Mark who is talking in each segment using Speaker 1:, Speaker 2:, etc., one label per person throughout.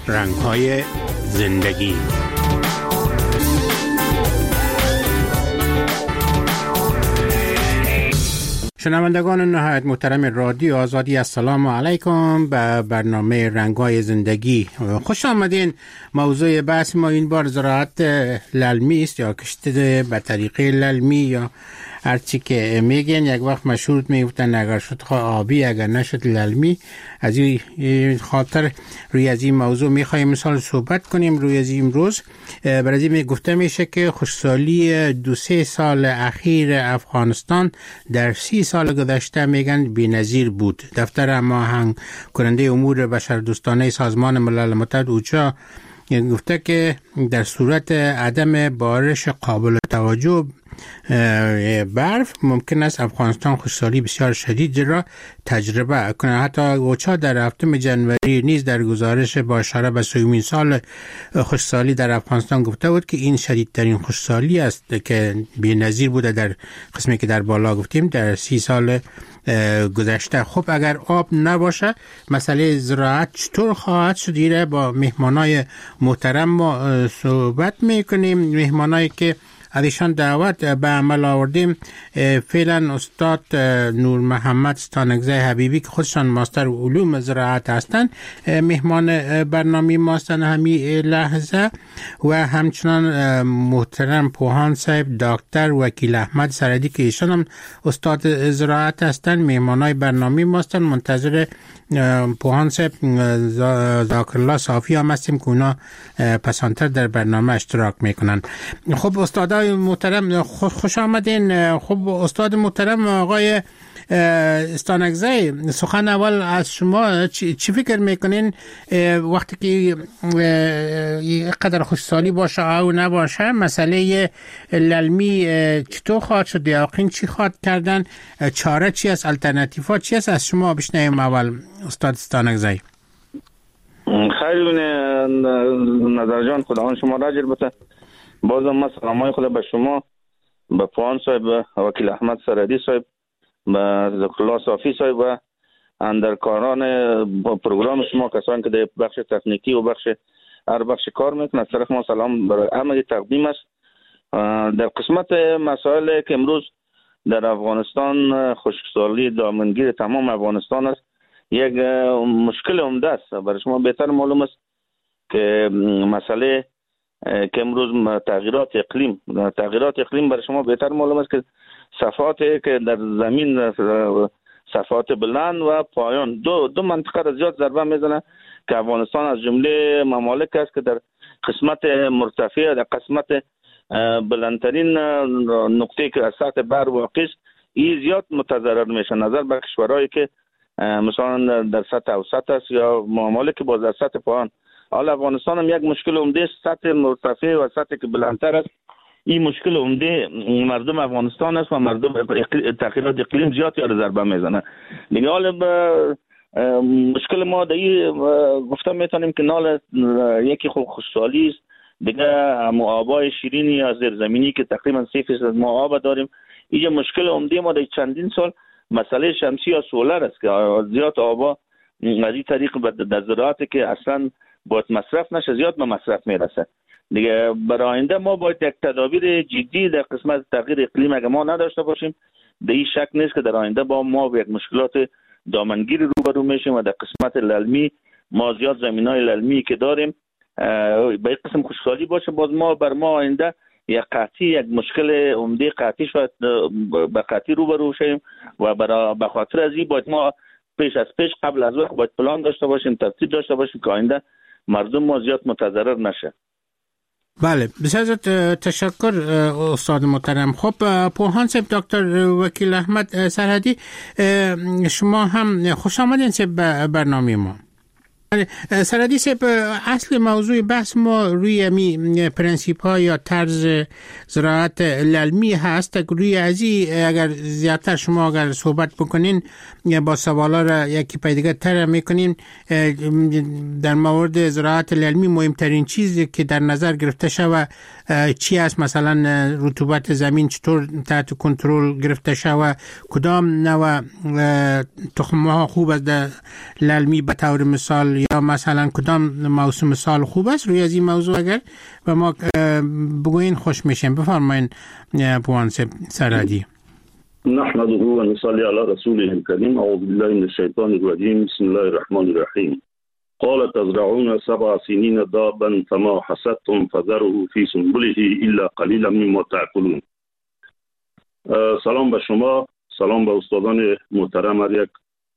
Speaker 1: رنگ‌های زندگی. شنوندگان نهایت محترم رادیو آزادی، السلام علیکم. به برنامه رنگ‌های زندگی خوش آمدین. موضوع بحث ما این بار زراعت للمی است یا کشت به طریقه للمی یا هرچی که میگن. یک وقت مشهور میگفتن اگر شد آبی اگر نشد للمی. از این خاطر روی از این موضوع میخوایم مثال صحبت کنیم. روی از این امروز برای این گفته میشه که خشکسالی 2-3 سال اخیر افغانستان در 30 سال گذشته میگن بی‌نظیر بود. دفتر هماهنگ کننده امور بشردوستانه سازمان ملل متحد اوچا گفته که در صورت عدم بارش قابل توجه برف ممکن است افغانستان خشکسالی بسیار شدید را تجربه کنه. حتی اوچا در 7 جنوری نیز در گزارش با اشاره به 3مین سال خشکسالی در افغانستان گفته بود که این شدیدترین خشکسالی است که بی‌نظیر بوده در قسمی که در بالا گفتیم در 30 سال گذشته. خب اگر آب نباشه مسئله زراعت چطور خواهد شد؟ با مهمانای محترم ما صحبت میکنیم. مهمانایی که ازشان دعوت به عمل آوردیم فعلا استاد نور محمد ستانکزی حبیبی که خودشان ماستر علوم زراعت هستند مهمان برنامه ما هستند همین لحظه، و همچنان محترم پوهان صاحب دکتر وکیل احمد سردی که ایشان هم استاد زراعت هستند مهمانای برنامه ما هستند. منتظر پوهان صاحب ذاکر الله صافی هم هستیم که اونا پسانتر در برنامه اشتراک میکنن. خب استادای محترم خوش آمدین. خب استاد محترم آقای ستانکزی، سخن اول از شما چی فکر میکنین وقتی که قدر خشکسالی باشه او نباشه مسئله للمی چطور خواهد شد؟ یقین چی خواهد کردن؟ چاره چی است؟ الترناتیفا چی است؟ از شما بشنویم اول استاد ستانکزی.
Speaker 2: خیلی نظر جان خداوند شما را اجر بده. بازم ما سلامای خدا به شما، به پوهان صاحب، وکیل احمد سردی صاحب، به ذکر الله صافی صاحب و اندرکاران پروگرام شما، کسانی که در بخش تکنیکی و هر بخش کار میکنن، از طرف ما سلام برای همه تقدیم است. در قسمت مسائل که امروز در افغانستان خشکسالی دامنگیر تمام افغانستان است، یک مشکل عمده است. برای شما بهتر معلوم است که مسئله که امروز تغییرات اقلیم برای شما بهتر معلوم است که صفحاتی که در زمین، صفحات بلند و پایان، دو منطقه را زیاد ضربه میزنه که افغانستان از جمله ممالک است که در قسمت مرتفع، در قسمت بلندترین نقطه که از سطح بر واقع است، این زیاد متضرر میشه نظر به کشورهایی که مثلا در سطح اوسط است یا ممالک که باز در سطح پایان. حال افغانستان هم یک مشکل عمده است، سطح مرتفع و سطح که بلندتر است. این مشکل عمده مردم افغانستان است و مردم تغییرات اقلیم زیاد یا ضربه میزنه. دیگه حال مشکل ما در این گفته میتونیم که نال یکی خوب خشکسالی است، دیگه آبای شیرینی یا زیرزمینی که تقریبا 3% ما آب داریم. اینجا مشکل عمده ما در چندین سال مسئله شمسی یا سولر است که زیاد آبا از این طریق در زراعتی که اصلا باید مصرف نشه زیاد به مصرف میرسه. دیگه برای آینده ما باید یک تدابیر جدی در قسمت تغییر اقلیم اگه ما نداشته باشیم، در این شک نیست که در آینده با ما یک مشکلات دامنگیری روبرو میشیم و در قسمت للمی ما زیاد زمینای للمی که داریم به این قسم خشکسالی باشه، باز ما بر ما آینده یک مشکل عمده قحطی شاید به قحطی روبرو شیم و به خاطر از این باید ما پیش قبل از وقت باید پلان داشته باشیم، ترتیب داشته باشیم که آینده مردم ما زیاد متضرر نشه.
Speaker 1: بله، بسیار تشکر استاد محترم. خب پوهان صاحب، دکتر وکیل احمد سرحدی، شما هم خوش آمدین به برنامه ما. سرحدی صاحب، اصل موضوع بحث ما روی پرنسیپ ها یا طرز زراعت للمی هست. روی ازی اگر زیادتر شما اگر صحبت بکنین با سوالا را یکی پیداگه تر میکنین. در مورد زراعت للمی مهمترین چیزی که در نظر گرفته شود چی است؟ مثلا رطوبت زمین چطور تحت کنترل گرفته شود، کدام نوع تخم ها خوب است در للمی به طور مثال یا مثلا کدام موسم سال خوب است روی از این موضوع اگر و ما بگوین خوش میشیم. بفرمایین پوان سرحدی.
Speaker 3: نحمده و نصلي على رسوله الكريم. اعوذ بالله من الشيطان الرجيم. بسم الله الرحمن الرحيم. قال تزرعون 7 سنين دابا فما حصدتم فذره في سنبله الا قليلا مما تأكلون. سلام به شما، سلام به استادان محترم، یک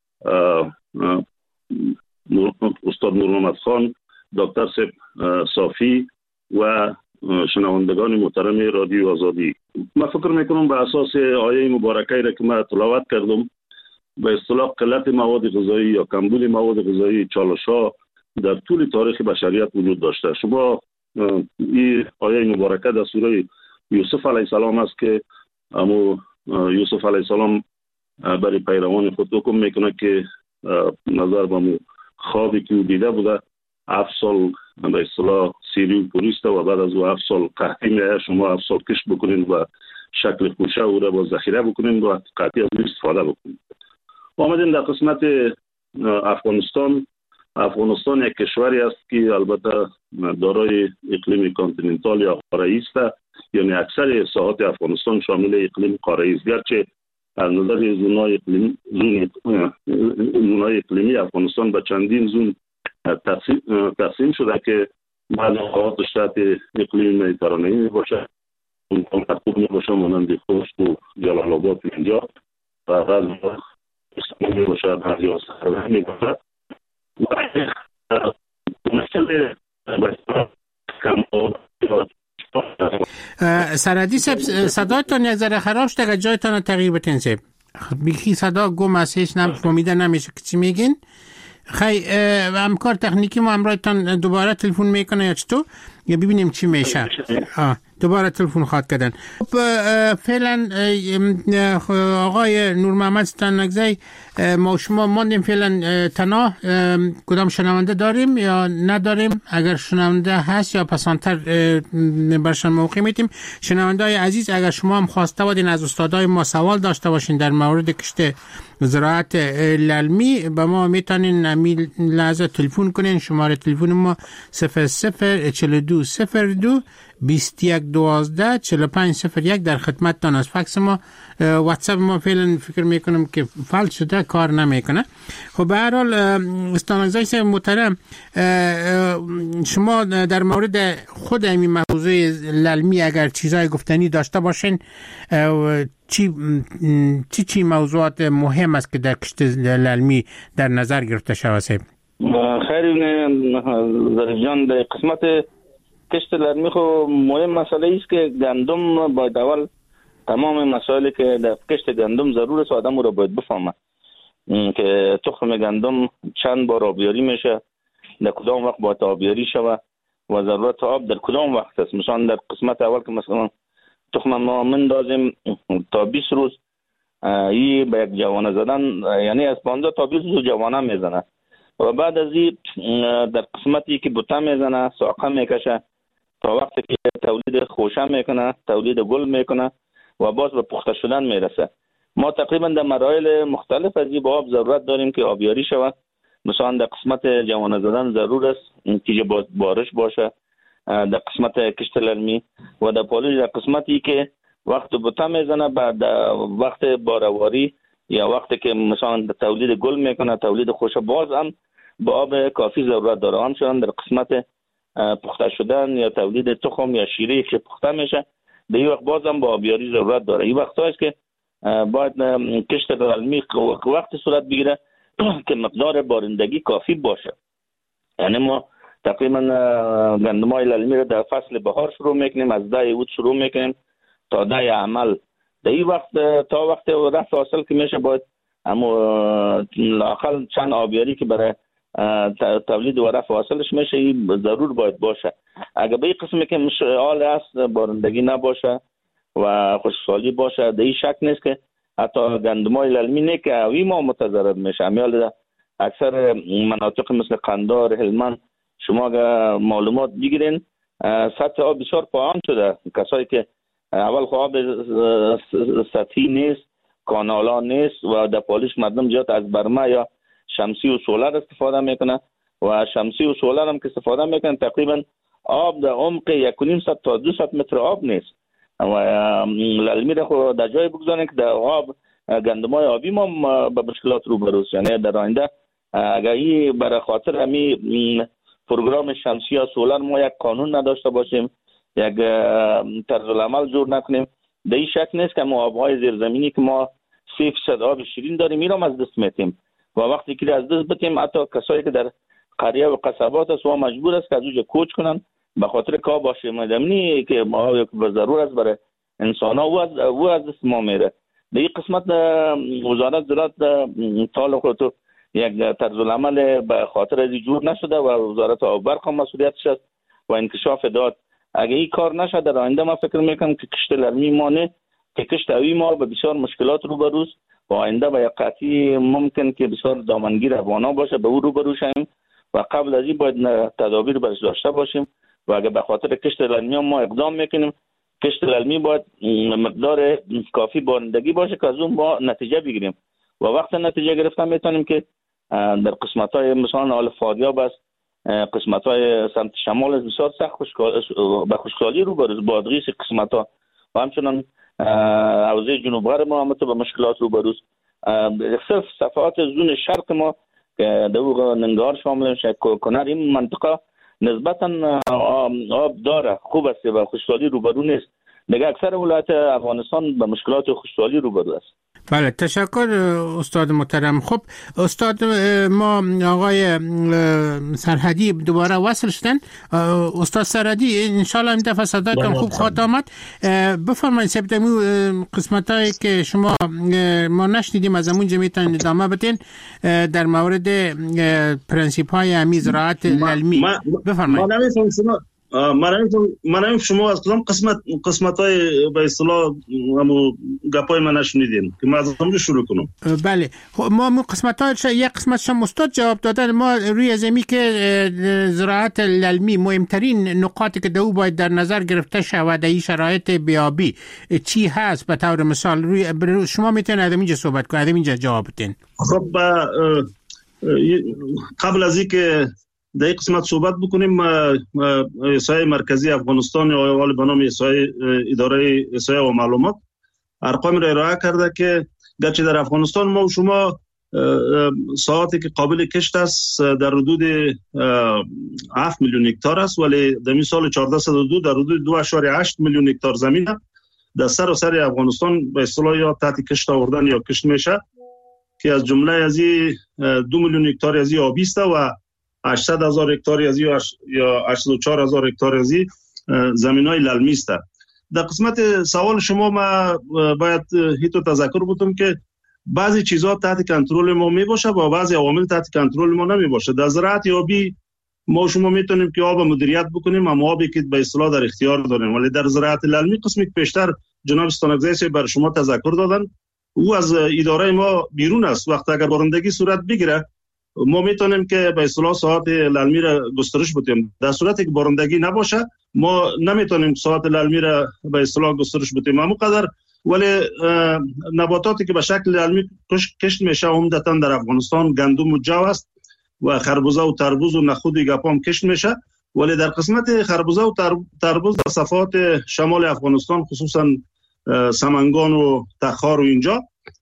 Speaker 3: استاد نورمحمد خان، دکتر صافی و شنوندگان محترم رادیو آزادی. من فکر میکنم به اساس آیه مبارکه را که من تلاوت کردم، به اصطلاح قلت مواد غذایی یا کمبود مواد غذایی چالش‌ها در طول تاریخ بشریت وجود داشته. شما این آیه مبارکه در سوره یوسف علیه السلام است که یوسف علیه السلام برای پیروان خود حکم میکنه که نظر به خوابی که او دیده بوده 7 سال به اصطلاح سیری و پوریسته و بعد از او 7 سال قحطی میاد. شما 7 سال کشت بکنین و شکل خوشه او را با ذخیره بکنین و قحطی از او استفاده بکنین. آمدیم در قسمت افغانستان یک کشوری است که البته دارای اقلیم کانتیننتال یا قاره‌ای است، یعنی اکثر ساحات افغانستان شامل اقلیم قاره‌ای است. گرچه از نظر زونای اقلیمی افغانستان به چندین زون تقسیم شده که بعضی نقاط شرط اقلیم مدیترانه‌ای میباشه، اون مرطوب میباشه مانند خشک و جلال آباد اینجا، و بعضی استان میباشه، بعضی سرده میباشه.
Speaker 1: سرحدی صدایتان یک ذره خراب شده، اگر جایتان تغییر بتین سیب بیخی صدا گم است، هیچ فهمیده نمیشه که چی میگین. خیلی همکار تکنیکی ما همراهتان دوباره تلفن میکنه یا چطور، یا ببینیم چی میشه. دوباره تلفن خواهد کردن. فعلا آقای نورمحمد ستانکزی، ما شما ماندیم فعلا تنها. کدام شنونده داریم یا نداریم؟ اگر شنونده هست یا پسانتر برشان موقع میتیم. شنونده های عزیز، اگر شما هم خواسته بودین از استادای ما سوال داشته باشین در مورد کشت زراعت للمی، به ما میتونین امیل لحظه تلفن کنین. شماره تلفن ما 004202 2112 4501 در خدمتتان است. فکس ما، واتساپ ما فعلا فکر میکنم که فعال شده، کار نمیکنه. خب به هر حال ستانکزی محترم، شما در مورد خود این موضوع للمی اگر چیزای گفتنی داشته باشین، چی موضوعات مهم است که در کشت للمی در نظر گرفته شود؟
Speaker 2: خیلی جان، در قسمت کشت للمی خو مهم مسئله است که گندم باید اول تمام مسائلی که در کشت گندم ضرور است آدم رو باید بفهمه که تخم گندم چند بار آبیاری میشه، در کدام وقت باید آبیاری شود و ضرورت آب در کدام وقت است. مثلا در قسمت اول که مثلا تخم ما مندازیم تا 20 روز این به یک جوانه زدن، یعنی از 15 تا 20 روز جوانه میزنه و بعد از این در قسمتی که بوته میزنه ساقه میکشه تا وقتی که تولید خوشه میکنه، تولید گل میکنه و باز به پخته شدن میرسه. ما تقریبا در مراحل مختلف از این با آب ضرورت داریم که آبیاری شود. مثلا در قسمت جوانه زدن ضرور است که بارش باشه در قسمت کشت للمی، و در پالش در قسمتی که وقت بوته میزنه بعد وقت بارواری یا وقتی که مثلا تولید گل میکنه، تولید خوشه، باز هم با آب کافی ضرورت داره. همچنان در قسمت پخته شدن یا تولید تخم یا شیره که پخته میشه، در این وقت باز هم با آبیاری ضرورت داره. این وقت هست که باید کشت للمی وقت صورت بگیره که مقدار بارندگی کافی باشه. یعنی ما تقریبا گندمای للمی رو در فصل بهار شروع میکنیم، از 10 اوت شروع میکنیم تا 10 عمل. در این وقت تا وقت رفع حاصل که میشه باید اما لااقل چند آبیاری که برای تولید و رفع حاصلش میشه این ضرور باید باشه. اگر به این قسمی که مشعال است بارندگی نباشه و خشکسالی باشه، در این شک نیست که حتی گندمای للمی نه که اوی ما متضرر میشه. امیال اکثر مناطق مثل قندار، هلمند، شما اگر معلومات بگیرین سطح آب بسیار پایین شده. کسایی که اول خب آب سطحی نیست، کانالا نیست و در پالیش مردم زیاد از برمه یا شمسی و سولر استفاده میکنه و شمسی و سولر هم که استفاده میکنن تقریبا آب در عمق 1.5 تا 200 متر آب نیست و للمی را خود در جای بگذارن که در آب گندمای آبی ما به مشکلات روبروست. یعنی در آینده اگر این برای خاطر همین پروگرام شمسی یا سولر ما یک قانون نداشته باشیم، یک طرز العمل جور نکنیم، در این شک نیست که ما آبهای زیرزمینی که ما 3% آب شیرین داریم میرم از دست میتیم و وقتی که از دست بتیم حتی کسایی که در قریه و قصبات است و مجبور است که از اونجا کوچ کنن به خاطر که باشه مدمنی که ما به ضرور است برای انسان ها و از دست ما میره. در این قسمت وزارت زراعت طال خودتو یک طرز العمل به خاطر از جور نشده و وزارت آب برق هم مسئولیتش است و انکشاف داد. اگه این کار نشد در آینده ما فکر میکنم که کشت للمی ما نه که کشت اوی ما به بسیار مشکلات روبروست و آینده به یک قطعی ممکن که بسیار دامنگیر افغانا باشه به او روبرو شیم و قبل از این باید تدابیر برش داشته باشیم و اگه به خاطر کشت للمی ما اقدام میکنیم کشت للمی باید مقدار کافی بارندگی باشه که از اون ما نتیجه بگیریم و وقت نتیجه گرفتن میتونیم که در قسمت‌های مثلا آل فاریاب است، قسمت‌های سمت شمال است بسیار سخت به خشکسالی روبروست، بادغیس قسمت‌ها و همچنان حوزه جنوب غرب ما هم به مشکلات روبروست. صرف صفحات زون شرق ما که در ننگرهار شامل میشه کنر این منطقه نسبتاً آب داره خوب است و خشکسالی روبرو نیست. دیگه اکثر ولایت افغانستان به مشکلات خشکسالی روبرو است.
Speaker 1: بله تشکر استاد محترم. خب استاد ما آقای سرحدی دوباره وصل شدن. استاد سرحدی انشالله این دفعه صداتون خوب خواهد آمد. بفرمایید سبتمی قسمتایی که شما ما نشنیدیم از همون جمیتان ادامه بدین در مورد پرنسیپ های همی زراعت علمی. بفرمایید.
Speaker 3: من شما از کدام قسمت‌های به اصطلاح همو گپای من نشنیدین که من از اونجا شروع کنم.
Speaker 1: بله ما قسمت‌های یک قسمتش استاد جواب دادن. ما روی زمین که زراعت علمی مهمترین نقاطی که دو باید در نظر گرفته شود در این شرایط بیابی چی هست به طور مثال روی شما میتونید از اینجا صحبت کنید، از اینجا جواب بدین.
Speaker 3: خب قبل از اینکه در این قسمت صحبت بکنیم احصایه مرکزی افغانستان یا حال به نام احصایه اداره احصایه و معلومات ارقام را ارائه کرده که گرچه در افغانستان ما و شما ساعتی که قابل کشت است در حدود 7 میلیون هکتار است ولی در این سال 1402 در حدود 2.8 میلیون هکتار زمین در سراسر افغانستان به اصطلاح یا تحت کشت آوردن یا کشت میشه که از جمله از 2 میلیون هکتار از آبی است و 800,000 هکتار از یا 84,000 هکتار از زمینای للمی است. در قسمت سوال شما ما باید هیتو تذکر بودم که بعضی چیزها تحت کنترل ما می باشه و بعضی عوامل تحت کنترل ما نمی باشه. در زراعت آبی ما شما میتونیم که آب مدیریت بکنیم اما آبی که به اصطلاح در اختیار داریم، ولی در زراعت للمی قسمی که پیشتر جناب ستانکزی بر شما تذکر دادن او از اداره ما بیرون است. وقت اگر بارندگی صورت بگیره ما میتونیم که به اصطلاح ساعت للمی را گسترش بدیم. در صورتی که بارندگی نباشه ما نمیتونیم ساعت للمی را به اصطلاح گسترش بدیم. همونقدر ولی نباتاتی که به شکل للمی کشت میشه عمدتاً در افغانستان گندم و جو است و خربوزه و تربوز و نخود گپام کشت میشه، ولی در قسمت خربوزه و تربوز در صفحات شمال افغانستان خصوصا سمنگان و تخار و اینجا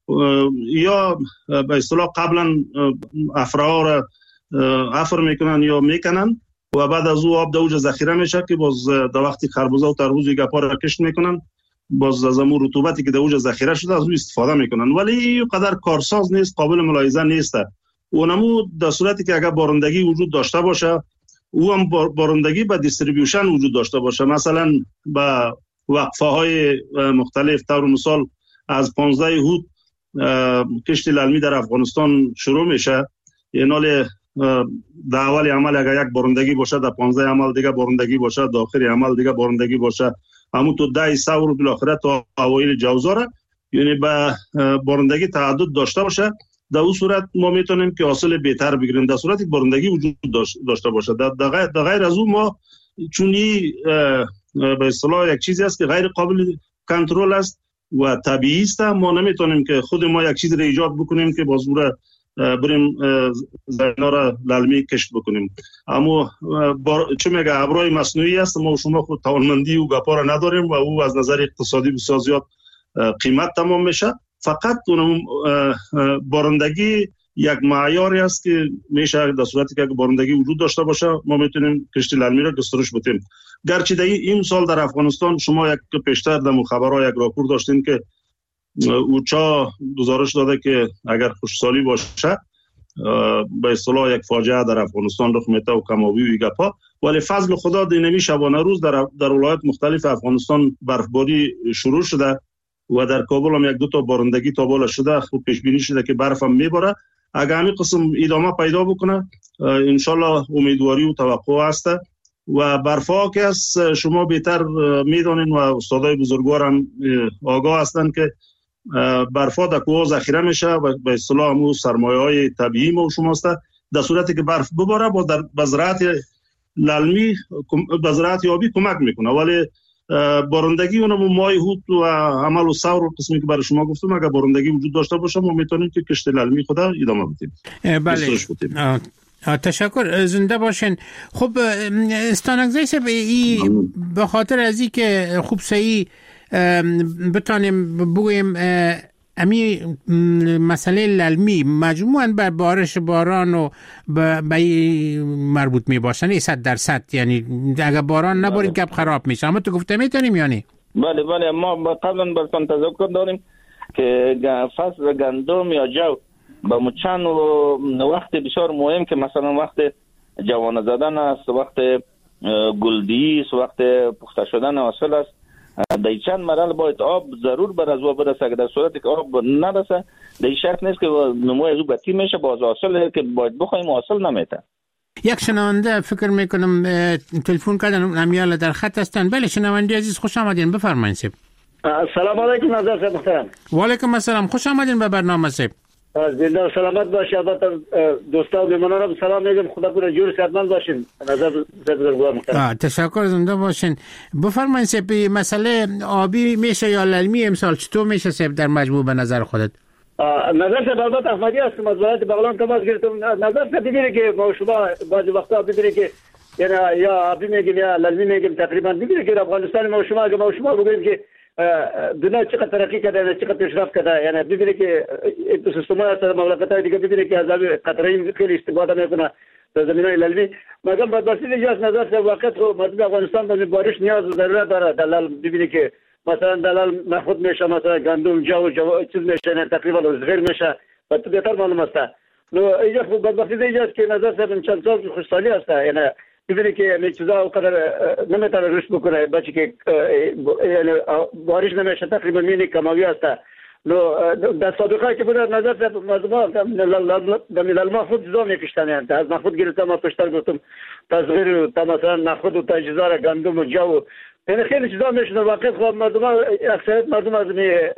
Speaker 3: یا به اصطلاح قبلا افرها را افر میکنن یا میکنن و بعد از او آب دوجه ذخیره میشه که باز در وقتی خربوزه و تربوز و گپا را کشت میکنن باز از امور رطوبتی که دوجه ذخیره شده از او استفاده میکنن، ولی قدر کارساز نیست، قابل ملاحظه نیست. اونمو در صورتی که اگر بارندگی وجود داشته باشه او هم بارندگی به دیستریبیوشن وجود داشته باشه، مثلا با وقفه های مختلف. طور مثال از 15 هود کشت للمی در افغانستان شروع میشه، یعنی در اول عمل اگر یک بارندگی باشه در 15 عمل دیگه بارندگی باشه، در آخر عمل دیگه بارندگی باشه، همون تو 10 سور بالاخره تا اوایل جوزاره، یعنی به بارندگی تعدد داشته باشه. در اون صورت ما میتونیم که حاصل بهتر بگیریم در صورتی که بارندگی وجود داشته باشه. در غیر از اون ما چونی به اصطلاح یک چیزی است که غیر قابل کنترل است و طبیعی است، ما نمیتونیم که خود ما یک چیز را ایجاد بکنیم که باز او را بریم زمینا را للمی کشت بکنیم. اما چه میگه ابرای مصنوعی است، ما شما خود توانمندی و گپا را نداریم و او از نظر اقتصادی بسیار زیاد قیمت تمام میشه. فقط اون بارندگی یک معیاری است که میشه در صورتی که بارندگی وجود داشته باشه ما میتونیم کشتی للمی را گسترش بدیم. گرچه در این سال در افغانستان شما یک پیشتر در خبرها یک راپور داشتین که اوچا گزارش داده که اگر خشکسالی باشه به اصطلاح یک فاجعه در افغانستان رخ میده و کمابی و گپا، ولی فضل خدا دینمی شبانه روز در ولایت مختلف افغانستان برفباری شروع شده و در کابل هم یک دو تا بارندگی تابال شده. خوب پیش بینی شده که برف هم میباره. اگر همین قسم ادامه پیدا بکنه انشالله امیدواری و توقع هست و برفا که از شما بهتر میدونین و استادای بزرگوار هم آگاه هستند که برفا در کوه ذخیره میشه و به اصطلاح همون سرمایه‌های طبیعی ما شما است. در صورتی که برف بباره با در بزرعت للمی بزرعت یابی کمک میکنه، ولی بارندگی اونم ماه هوت و عمل و ثور قسمی که برای شما گفتم اگر بارندگی وجود داشته باشه ما میتونیم که کشت للمی خود ادامه بدیم.
Speaker 1: بله تشکر، زنده باشین. خب استانگزی صاحب به خاطر از این که خوب صحیح بتانیم بگویم امی مسئله للمی مجموعاً بر بارش باران و به مربوط می باشن 100%، یعنی اگر باران نبارید گپ خراب میشه. اما تو گفته میتونیم یعنی؟
Speaker 2: بله ما قبلا براتون تذکر داریم که فصل گندم یا جو با چند وقت بسیار مهم که مثلا وقت جوانه زدن است، وقت گلدی است، وقت پخته شدن حاصل است. در چند مرحله باید آب ضرور بر از برسه. اگر در صورتی که آب نرسه در شرط نیست که نموی از او بطی میشه، باز حاصل که باید بخوایم حاصل نمیته.
Speaker 1: یک شنونده فکر میکنم تلفن کردن امیال در خط هستن. بله شنونده عزیز خوش آمدین، بفرمایید سیب.
Speaker 4: سلام علیکم نظر صاحب محترم.
Speaker 1: و علیکم السلام، خوش آمدین به برنامه سیب.
Speaker 4: زنده و سلامت باشید. البته دوستا و میهمانانم سلام میگم، خدا کنه جور صحتمند باشین. نظر بزرگوار محترم.
Speaker 1: تشکر، زنده باشین. بفرمایید سیب، مسئله آبی میشه یا للمی امسال چطور میشه سیب در مجموع به نظر خودت؟
Speaker 4: نظر صاحب البته احمدی هستم از ولایت بغلان تماس گرفتم. نظر صاحب ببینید که ما شما بعضی وقتا ببینید که یعنی یا آبی میگیم یا للمی میگیم تقریبا ببینید که افغانستان ما شما بگوییم که دنیا چقدر ترقی کرده، چقدر پیشرفت کرده. یعنی ببینید که اکوسیستم‌های از مملکت‌های دیگه ببینید که از آب قطره‌ای خیلی استفاده میکنه در زمینهای للمی. مگر بدبختی دیگه از نظر صاحب واقعا مردم افغانستان به بارش نیاز و ضرورت داره. دلال ببینید که مثلا دلال نخود میشه، مثلا گندم جو چیز میشه، تقریبا صغیر میشه و تو بهتر معلوم است. نو اینجا بدبختی دیگه است که نظر صاحب چند سال خوشحالی است. یعنی ببینید که این چیزا اونقدر نمیتونه رشد بکنه، بچه که یعنی بارش نمیشه تقریبا مینی کماوی است. نو در سابقه که بوده نظر صاحب مردم در للما خود چیزا میکشتن، یعنی از نخود گرفتم ما پشتر گفتم تصغیر تا مثلا نخود و تجهیزات گندم و جو، یعنی خیلی چیزا میشنه. واقعا خب مردم اکثریت مردم از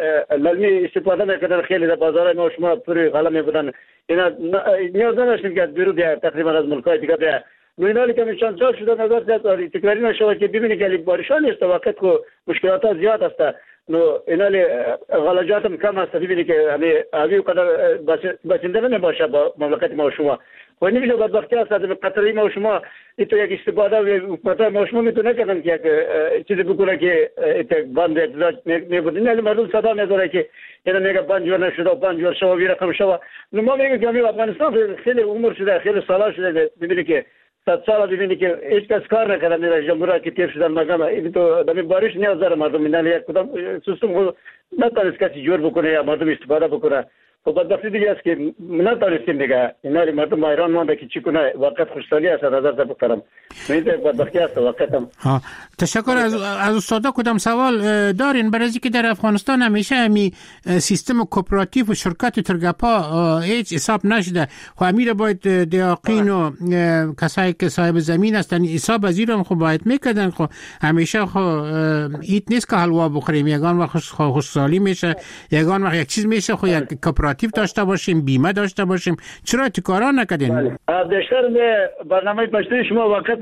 Speaker 4: للمی استفاده میکردن، خیلی در بازار ما شما پوری غله میبودن. یعنی نیاز نداشتیم که بیرون بیاید تقریبا از ملک‌های دیگه بیاید. نوینالی که چند سال شده نظر صاحب تکراری نشود که ببینید که بارشان نیست، واقعا که مشکلات زیاد است. نو اینالی غلجات هم کم است. ببینید که همین قدر بچنده نمیباشه با مملکت ما و شما. و نمیشه بدبختی است از قطری ما و شما ایتو یک استفاده و قطر ما و شما میتونه کردن که یک چیزی بکنه که بند احتجاج میبود. این مردم صدا میذاره که اینا میگه بند نشده و بند شما رقم شما. نو ما میگیم که همین افغانستان خیلی عمر شده، خیلی سالا شده. ببینید که 100 سال ببینید که هیچ کس کار نکرده در جمهوریت که تیر شدن. مگم این تو در بارش نیاز داره مردم. اینا یک کدام سیستم نتونست کسی جور بکنه یا مردم استفاده بکنه. خب بدبختی دیگه است که نتونستیم دیگه. اینا مردم ایران مونده که چی کنه. واقعا خوشحالی است نظر صاحب محترم. این بدبختی است واقعا.
Speaker 1: تشکر. از استادا کدام سوال دارین؟ برای اینکه در افغانستان همیشه همین سیستم کوپراتیو و شرکت ترگپا هیچ حساب نشده. خب امیر باید دیاقین و کسایی که صاحب زمین هستن حساب از ایران خب باید میکردن. خب همیشه خب ایت نیست که حلوا بخوریم، یگان وقت خوشحالی میشه، یگان وقت یک چیز میشه. خب یک کوپراتیو داشته باشیم، بیمه داشته باشیم. چرا کارا نکردین؟
Speaker 4: بیشتر برنامه پشتی شما وقت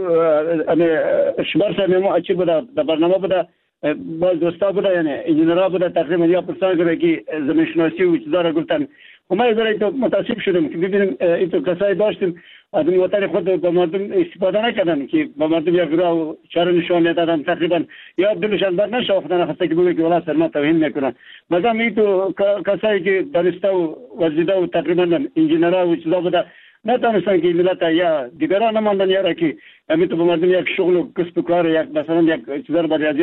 Speaker 4: شمار صاحب ما اچی بوده در برنامه بوده، باز دوستا بوده، یعنی انجینرها بوده تقریبا یا پرسان که زمین شناسی و چیزا را گفتن. ما از تو متاسف شدم که ببینیم این تو کسایی داشتیم از این وطن خود به مردم استفاده نکردن که به مردم یک راه چاره نشان دادن تقریبا یا دلشان بر نشه خودن خسته که بگه که ولی سر ما توهین میکنن مثلا این تو کسایی که دانسته و ورزیده و تقریبا انجینرها و چیزا بوده نتونستن که ملت یا دیگران نماندن یا که همین تو به مردم یک شغل و کسب و کار یک مثلا یک چیزا رو برای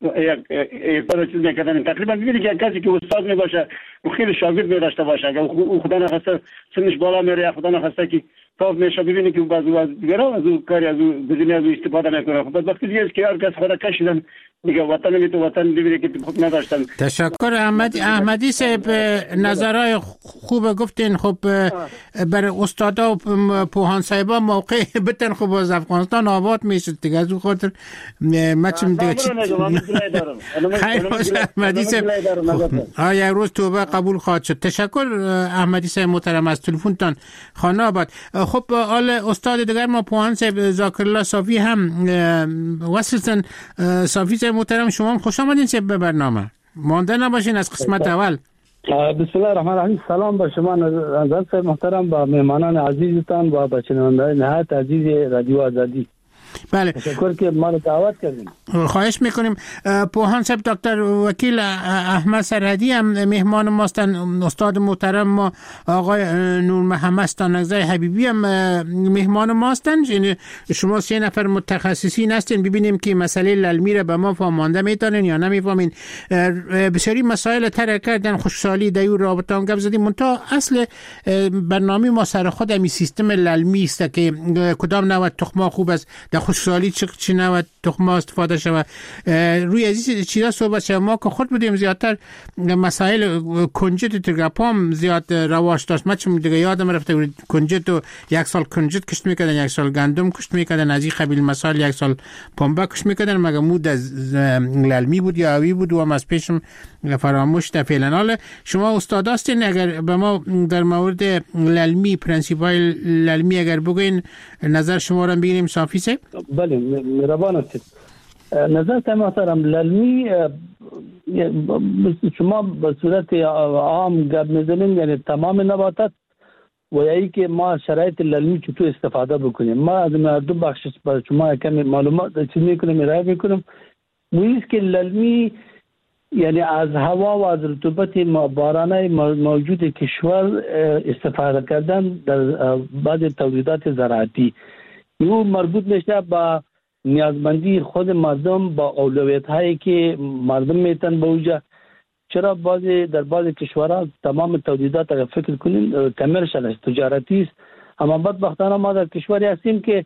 Speaker 4: یک پر چیز میکردن تقریبا میبینی که کسی که استاد می باشه و خیلی شاگرد می داشته باشه اگر خدا نخواسته سنش بالا میره خدا نخواسته که تاف میشه ببینی که بعضی از دیگران از کاری از گزینه از استفاده میکنه خب وقتی دیگه که هر کس خدا کشیدن دیگه وطن می تو وطن دیگه که خوب نداشتن.
Speaker 1: تشکر احمدی صاحب نظرهای خوب گفتین. خب برای استادا و پوهان صاحبا موقع بتن خب از افغانستان آباد میشه دیگه از اون خاطر مچم دیگه خیر باشه احمدی صاحب یک روز توبه قبول خواهد شد. تشکر احمدی صاحب محترم از تلفنتان خانه آباد. خب حال استاد دیگر ما پوهان صاحب ذاکرالله صافی هم وصلتن. صافی صاحب محترم شما خوش آمدین صاحب به برنامه. مانده نباشین از قسمت اول.
Speaker 5: بسم الله الرحمن الرحیم. سلام به شما نظر صاحب محترم و مهمانان عزیزتان و به شنوندگان نهایت عزیز رادیو آزادی.
Speaker 1: بله
Speaker 5: تشکر که ما رو دعوت کردین.
Speaker 1: خواهش میکنیم. پوهان صاحب دکتر وکیل احمد سرحدی هم مهمان ماستن. استاد محترم ما آقای نور محمد ستانکزی حبیبی هم مهمان ماستن. شما 3 نفر متخصصین هستین. ببینیم که مسئله للمی را به ما فهمانده میتونین یا نمیفهمین. بسیاری مسائل طرح کردن خوشحالی دیو رابطه هم گپ زدیم. منتها اصل برنامه ما سر خود همی سیستم للمی است که کدام نوع تخم خوب است، در خوشحالی چه نوع تخم استفاده شود. روی از چیزا صحبت شد. ما که خود بودیم زیادتر مسائل کنجد ترگپام زیاد رواج داشت. من چون دیگه یادم رفته کنجد و 1 سال کنجد کشت میکردن، 1 سال گندم کشت میکردن، از این قبیل مسائل 1 سال پنبه کشت میکردن. مگه مود از للمی بود یا آوی بود و هم از پیشم فراموش ده فعلا. حالا شما استاد هستین، اگر به ما در مورد للمی پرنسیپای للمی اگر بگوین نظر شما رو بگیریم. صافی صاحب.
Speaker 5: بله مهربان هستید. نظر محترم للمی شما به صورت عام گپ میزنین یعنی تمام نباتات و یعنی که ما شرایط للمی چطور استفاده بکنیم. ما از دو بخش برای شما کمی معلومات چی میکنم ارائه میکنم. ویست که للمی یعنی از هوا و از رطوبت بارانه موجود کشور استفاده کردن در بعض تولیدات زراعتی. یو مربوط میشه با نیازمندی خود مردم، با اولویت هایی که مردم میتن به اوجا. چرا در بعض کشورها تمام تولیدات اگر فکر کنین کمرشل است، تجارتی است. اما بدبختانه ما در کشوری هستیم که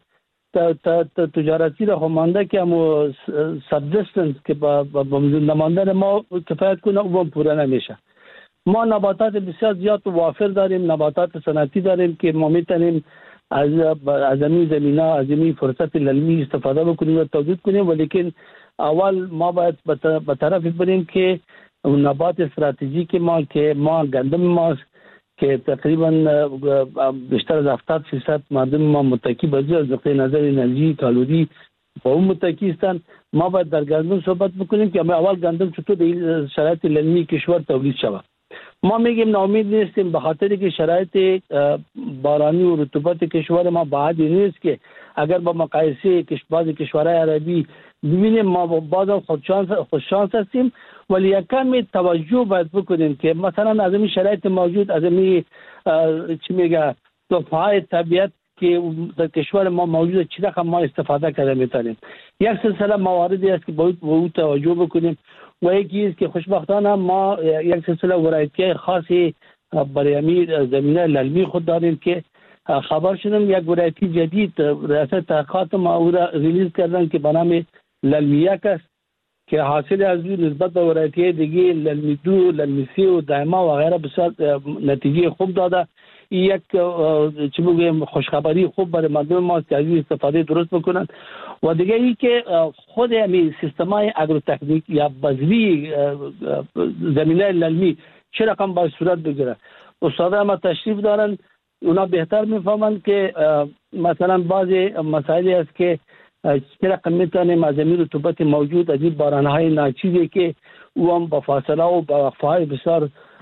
Speaker 5: تجارتی را همانده که همو سبزیستنس که با نماندن ما کفایت کنه او هم پوره نمیشه. ما نباتات بسیار زیاد و وافر داریم، نباتات صنعتی داریم که ما میتونیم از این زمینه از این فرصت للمی استفاده بکنیم و تولید کنیم. ولیکن اول ما باید به طرف بریم که نبات استراتژیک ما که ما گندم ماست که تقریبا بیشتر از 70% مردم ما متکی به از نقطه نظر انرژی کالری با اون متکی هستند. ما باید در گندم صحبت بکنیم که اول گندم چطور در شرایط للمی کشور تولید شود. ما میگیم ناامید نیستیم به خاطر که شرایط بارانی و رطوبت کشور ما بعدی نیست که اگر با مقایسه بعضی کشورهای عربی ببینیم ما بعضا خوششانس هستیم. ولی یکم توجه باید بکنیم که مثلا از این شرایط موجود، از این چی میگه تحفه‌های طبیعت که در کشور ما موجود چی رقم ما استفاده کرده میتونیم. یک سلسله مواردی است که باید به او توجه بکنیم و یکی است که خوشبختانه ما یک سلسله ورایتی خاصی برای زمینه للمی خود داریم که خبر شدم یک ورایتی جدید ریاست تحقیقات ما او را ریلیز کردن که به نام للمیک است که حاصل از او نسبت به ورایتی دیگه للمی 2، للمی 3 و دایما و غیره بسیار نتیجه خوب داده. یک چی بگیم خوشخبری خوب برای مردم ما که از استفاده درست بکنن. و دیگه ای که خود همین سیستمای اگروتکنیک یا بذری زمینه للمی چه رقم باید صورت بگیره. استادا ما تشریف دارن، اونا بهتر میفهمن که مثلا بعضی مسائلی است که چه رقم میتونیم از این رطوبت موجود از این بارانهای ناچیزی که او هم با فاصله و با وقفه‌های بسیار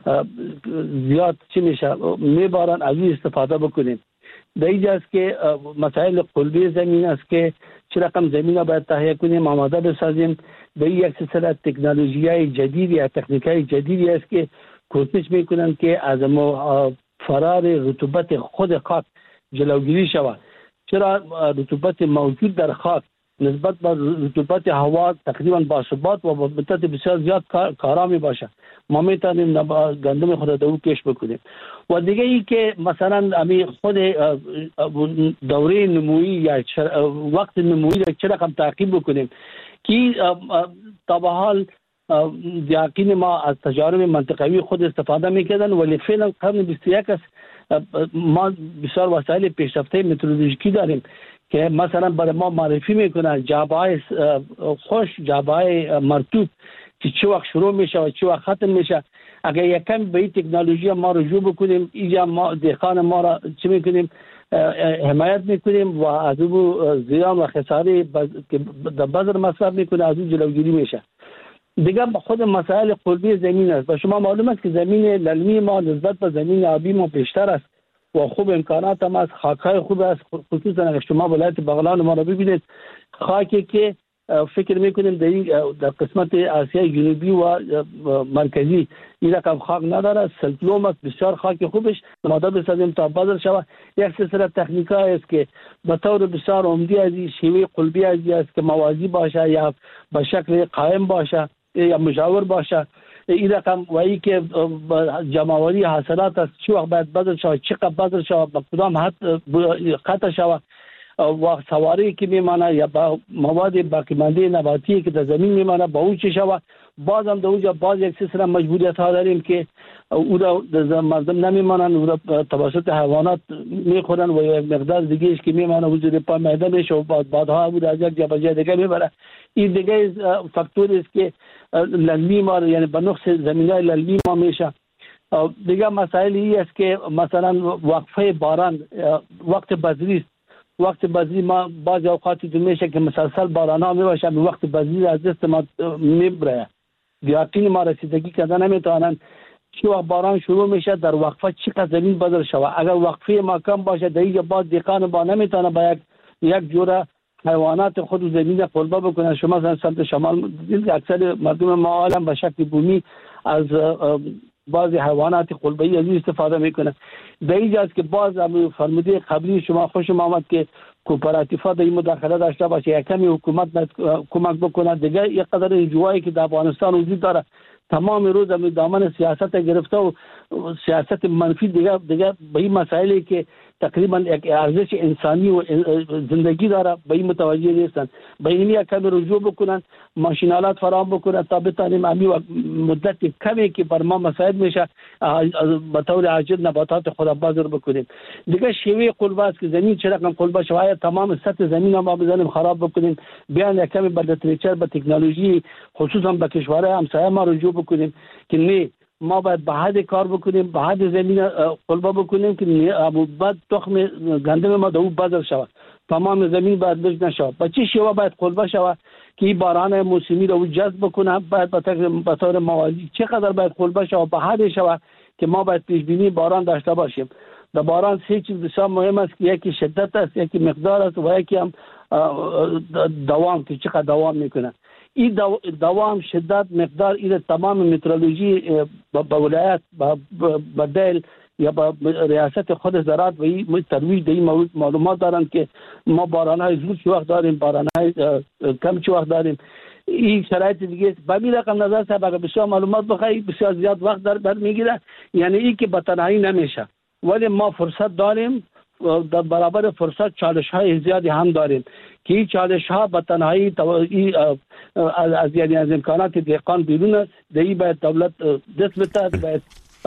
Speaker 5: زیاد چی میشه میبارن از این استفاده بکنیم. در اینجاست که مسائل قلبی زمین است که چه رقم زمین باید تهیه کنیم، آماده بسازیم. به یک سلسله تکنولوژی جدید یا تکنیکای جدیدی است که کوشش میکنن که از فرار رطوبت خود خاک جلوگیری شود. چرا رطوبت موجود در خاک نسبت به رطوبت هوا تقریبا باثبات و با مدت بسیار زیاد کارامی باشه، ما میتونیم گندم خود رو کش بکنیم. و دیگه ای که مثلا امی خود دوره نمویی یا وقت نمویی رو چه رقم تعقیب بکنیم که تا به حال یقین ما از تجارب منطقوی خود استفاده میکردن، ولی فعلا قرن 21 است ما بسیار وسایل پیشرفته مترولوژیکی داریم که مثلا برای ما معرفی میکنه جعبه‌های خوش، جعبه‌های مرطوب که چه وقت شروع میشه و چه وقت ختم میشه. اگر یکم به این تکنولوژی ما رجوع بکنیم، اینجا ما دهقان ما را چه میکنیم حمایت میکنیم و از او زیان و خساره که در بذر مصرف میکنه از او جلوگیری میشه. دیگه خود مسائل قلبی زمین است. و شما معلوم است که زمین للمی ما نسبت به زمین آبی ما بیشتر است و خوب امکانات هم است، خاک‌های خوب است. خصوصا اگر شما ولایت بغلان ما را ببینید، خاکی که فکر میکنیم در قسمت آسیای جنوبی و مرکزی این رقم خاک نداره، سلطلوم است، بسیار خاک خوبش آماده بسازیم تا بذر شود. یک سلسله تکنیک‌های است که به طور بسیار عمدی از این شیوه قلبی است که موازی باشه یا به شکل قائم باشه یا مجاور باشه. این رقم و ای که جمع‌آوری حاصلات است، چه وقت باید بذر شود، چقدر بذر شود، به کدام حد قطع شود و سواری که میمانه یا با مواد باقی مانده نباتی که در زمین میمانه با اون چه شود. باز هم در اونجا باز یک سلسله مجبوریت ها داریم که او را در مردم نمیمانن، او را توسط حیوانات میخورن و یک مقدار دیگه ایش که میمانه وجود پا میده میشه و بعدها او را از یک جا به جای دیگه میبره. این دیگه فاکتوری است که للمی ما یعنی به نقص زمینای للمی ما میشه. دیگه مسائلی است که مثلا وقفه باران وقت بذری است. وقت بذری ما بعض اوقاتی تو میشه که مسلسل باران ها میباشه، به وقت بذری از دست ما میبره، یقین ما رسیدگی کردن نمیتونن. چه وقت باران شروع میشه در وقفه چقدر زمین بذر شود. اگر وقفه ما کم باشه در اینجا باز دیقان با نمیتونه با یک جوره حیوانات خود زمین قلبه بکنه. شما مثلا سمت شمال اکثر مردم ما عالم به شکل بومی از بعضی حیوانات قلبه‌ای از استفاده میکنه. در اینجاست که باز هم فرموده قبلی شما خوشم آمد که کوپراتیف‌ها در این مداخله داشته باشه، یکمی حکومت کمک بکنه. دیگه یک قدر انجوایی که در افغانستان وجود داره تمام روز هم دامن سیاست گرفته و سیاست منفی دیگه به این مسائلی که تقریبا یک ارزش انسانی و زندگی داره به این متوجه نیستن. به این یکم رجوع بکنن، ماشینالات فراهم بکنن تا بتانیم امی مدت کمی که بر ما مساعد میشه به طور عاجل نباتات خود بازر بکنیم. دیگه شیوه قلبه است که زمین چه رقم قلبه شواید تمام سطح زمین ما بزنیم خراب بکنیم، بیان یکم به لتریچر به تکنولوژی خصوصا به کشورهای همسایه ما رجوع بکنیم که نه ما باید به حد کار بکنیم، به حد زمین قلبه بکنیم که بعد تخم گندم ما دو بذر شود، تمام زمین باید لج نشود. به چه شیوه باید قلبه شود که باران موسمی رو جذب بکنه، باید به طور موازی چقدر باید قلبه شود، به حد شود که ما باید پیش بینی باران داشته باشیم. در باران سه چیز بسیار مهم است که یکی شدت است، یکی مقدار است و یکی هم دوام که چقدر دوام میکنه. این دوام شدت مقدار این تمام مترولوژی با ولایت با دل یا با ریاست خود زراعت و این ترویج در این معلومات دارن که ما بارانهای زود چه وقت داریم، بارانهای کم چه وقت داریم. این شرایط دیگه به این رقم نظر صاحب اگر بسیار معلومات بخواهی بسیار زیاد وقت در میگیره، یعنی این که به تنهایی نمیشه، ولی ما فرصت داریم در برابر فرصت چالش های زیادی هم داریم که این چالش ها به تنهایی از یعنی از امکانات دهقان بیرون است. در این باید دولت دست بده، باید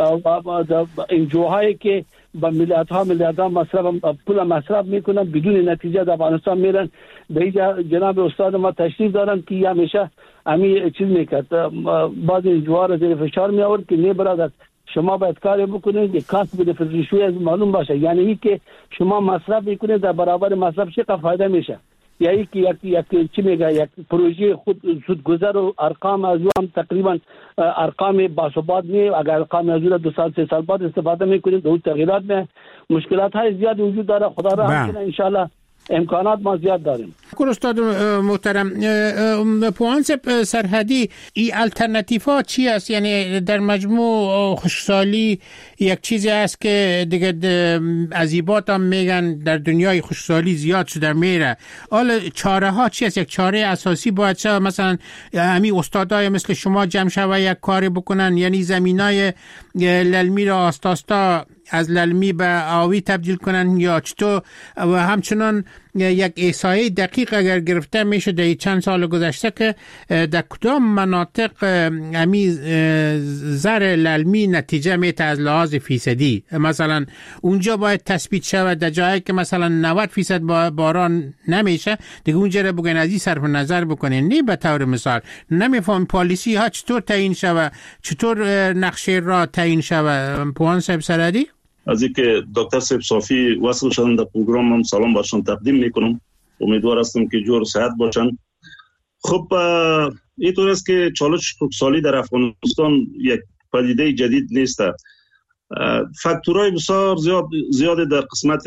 Speaker 5: این جوهایی که با میلیاردها مصرف پول مصرف میکنن بدون نتیجه در افغانستان میرن. در اینجا جناب استاد ما تشریف دارن که همیشه همین چیز میکرد، بعض این جوها زیر فشار می آورد که نه برادر شما باید کاری بکنید که کاسب بنفیشی از معلوم باشه، یعنی این که شما مصرف میکنید در برابر مصرف چقدر فایده میشه. یعنی که یک چی میگه یک پروژه خود سودگذر و ارقام از او هم تقریبا ارقام باثبات نیست. اگر ارقام از او 2 سال 3 سال بعد استفاده میکنیم دو تغییرات نه مشکلات های زیاد وجود داره. خدا رحم کنه ان شاء الله امکانات ما زیاد داریم.
Speaker 1: کل استاد محترم پوانس سرحدی این الटरनेटिव ها چی است؟ یعنی در مجموع خشکسالی یک چیزی است که دیگه عذیبات هم میگن در دنیای خشکسالی زیاد شده میره. حالا چاره ها چی است؟ یک چاره اساسی باید شه مثلا همین استادای مثل شما جمع شوه یک کاری بکنن، یعنی زمینای للمی را آستاستا از للمی به آبی تبدیل کنن یا چطور؟ و همچنان یک احصایه دقیق اگر گرفته میشه در چند سال گذشته که در کدام مناطق همی زر للمی نتیجه میته از لحاظ فیصدی، مثلا اونجا باید تثبیت شود در جایی که مثلا 90% باران نمیشه دیگه اونجا رو بگن از این صرف نظر بکنین. نه به طور مثال نمیفهم پالیسی ها چطور تعیین شود، چطور نقشه را تعیین شود. پوان صاحب سرحدی
Speaker 3: از اینکه دکتر صاحب صافی وصل شدن در پروگرام هم سلام برشان تقدیم میکنم. امیدوار هستم که جور صحت باشن. خب اینطور است که چالش خشکسالی در افغانستان یک پدیده جدید نیست. فاکتورهای بسیار زیاد در قسمت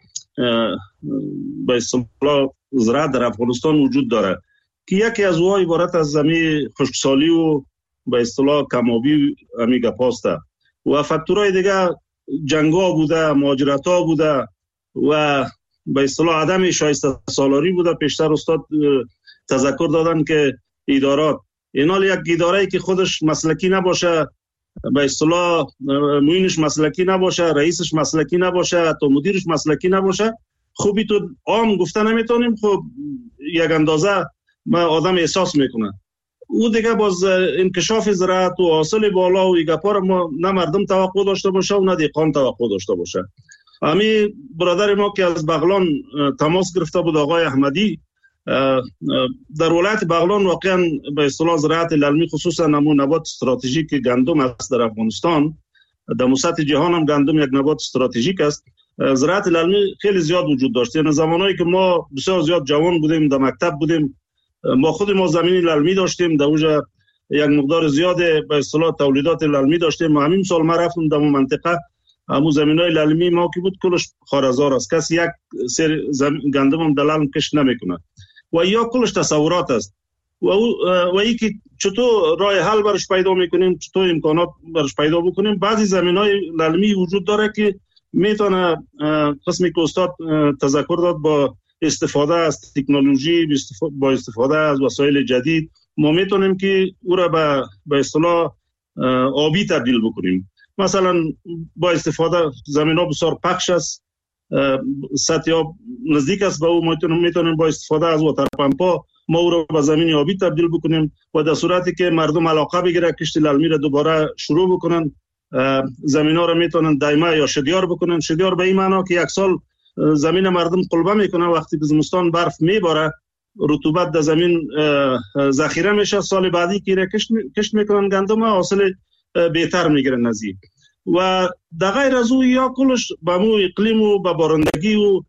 Speaker 3: به اصطلاح زراعت در افغانستان وجود داره که یکی از اونها عبارت از زمین خشکسالی و به اصطلاح کمابی همی گپاسته و فاکتورهای دیگه جنگا بوده، مهاجرت‌ها بوده و به اصطلاح عدم شایسته سالاری بوده. پیشتر استاد تذکر دادن که ادارات اینال یک اداره‌ای که خودش مسلکی نباشه، به اصطلاح معینش مسلکی نباشه، رئیسش مسلکی نباشه، تا مدیرش مسلکی نباشه، خوبی تو عام گفته نمیتونیم. خب یک اندازه ما آدم احساس میکنه او دیگه باز انکشاف زراعت و حاصل بالا و ایگپار ما نه مردم توقع داشته باشه و نه دیقان توقع داشته باشه. همین برادر ما که از بغلان تماس گرفته بود آقای احمدی، در ولایت بغلان واقعا به اصطلاح زراعت للمی خصوصا نمو نبات استراتژیک گندم است در افغانستان. در سطح جهان هم گندم یک نبات استراتژیک است. زراعت للمی خیلی زیاد وجود داشت. یعنی زمانایی که ما بسیار زیاد جوان بودیم در مکتب بودیم ما خود ما زمین للمی داشتیم، در اونجا یک مقدار زیاد به اصطلاح تولیدات للمی داشتیم. همین سال ما رفتم در منطقه همون زمینای للمی ما که بود کلش خارزار است، کسی یک سر گندم هم دلال کش نمیکنه و یا کلش تصورات است و ای که چطور راه حل برش پیدا میکنیم، چطور امکانات برش پیدا بکنیم. بعضی زمینای للمی وجود داره که میتونه قسمی که استاد تذکر داد با استفاده از تکنولوژی، با استفاده از وسایل جدید ما میتونیم که او را به اصطلاح آبی تبدیل بکنیم. مثلا با استفاده زمین ها بسیار پخش است، سطح آب نزدیک است به او، میتونیم با استفاده از واتر پمپا ما او را به زمین آبی تبدیل بکنیم و در صورتی که مردم علاقه بگیره کشت للمی را دوباره شروع بکنن، زمین ها را میتونن دایمه یا شدیار بکنن. شدیار به این معنا که یک سال زمین مردم قلبه میکنه، وقتی که زمستان برف میباره رطوبت در زمین ذخیره میشه، سال بعدی که کشت میکنن گندم حاصل بهتر میگیرن نزدیک. و در غیر از او یا کلش با مو اقلیم و با بارندگی و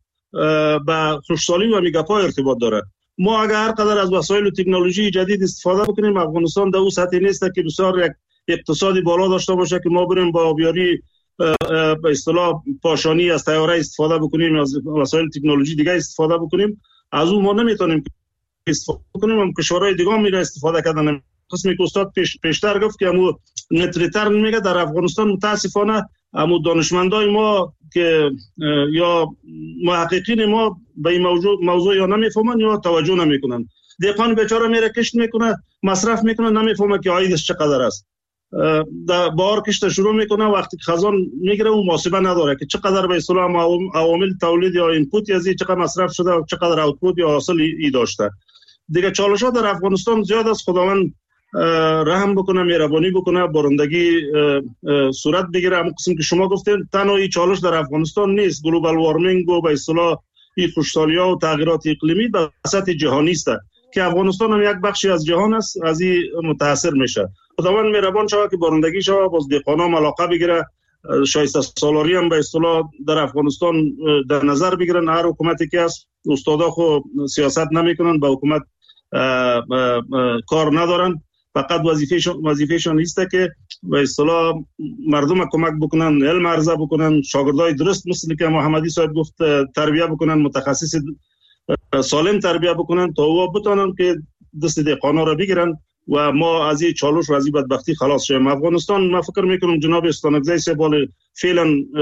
Speaker 3: با خشکسالی و میگپا ارتباط داره. ما اگر هر قدر از وسایل و تکنولوژی جدید استفاده بکنیم، افغانستان در اون سطحی نیست که بسیار یک اقتصادی بالا داشته باشه که ما بریم با آبیاری به اصطلاح پاشانی از طیاره استفاده بکنیم، از وسایل تکنولوژی دیگه استفاده بکنیم. از اون ما نمیتونیم استفاده بکنیم. هم کشورهای دیگه هم میره استفاده کردن. قسمی که استاد پیشتر گفت که همون نتریتر میگه در افغانستان متاسفانه همون دانشمندای ما که یا محققین ما به این موضوع یا نمیفهمن یا توجه نمیکنن. دیقان بیچاره میره کشت میکنه، مصرف میکنه، نمیفهمه که عایدش چقدر است. در بهار کشت شروع میکنه، وقتی خزان میگیره اون محاسبه نداره که چقدر به اصطلاح عوامل تولید یا اینپوت یا چقدر مصرف شده و چقدر اوتپوت یا حاصل ای داشته. دیگه چالش‌ها در افغانستان زیاد است. خداوند رحم بکنه، مهربانی بکنه، بارندگی صورت بگیره. همون قسم که شما گفتین تنها این چالش در افغانستان نیست، گلوبال وارمینگ و به اصطلاح این خشکسالی‌ها و تغییرات اقلیمی به سطح جهانی است که افغانستان هم یک بخشی از جهان است، از این متاثر میشه. خداوند مهربان شود که بارندگی شود، باز دهقانا علاقه بگیره، شایسته سالاری هم به اصطلاح در افغانستان در نظر بگیرن. هر حکومتی که هست استادا خو سیاست نمیکنن، به حکومت کار ندارن، فقط وظیفهشون نیست که به اصطلاح مردم کمک بکنن، علم عرضه بکنن، شاگردای درست مثل که محمدی صاحب گفت تربیت بکنن، متخصص سالم تربیت بکنن تا او بتونن که دست دهقانا را بگیرن و ما از این چالش و از این بدبختی خلاص شویم. افغانستان من فکر میکنم جناب استانکزی صاحب فعلا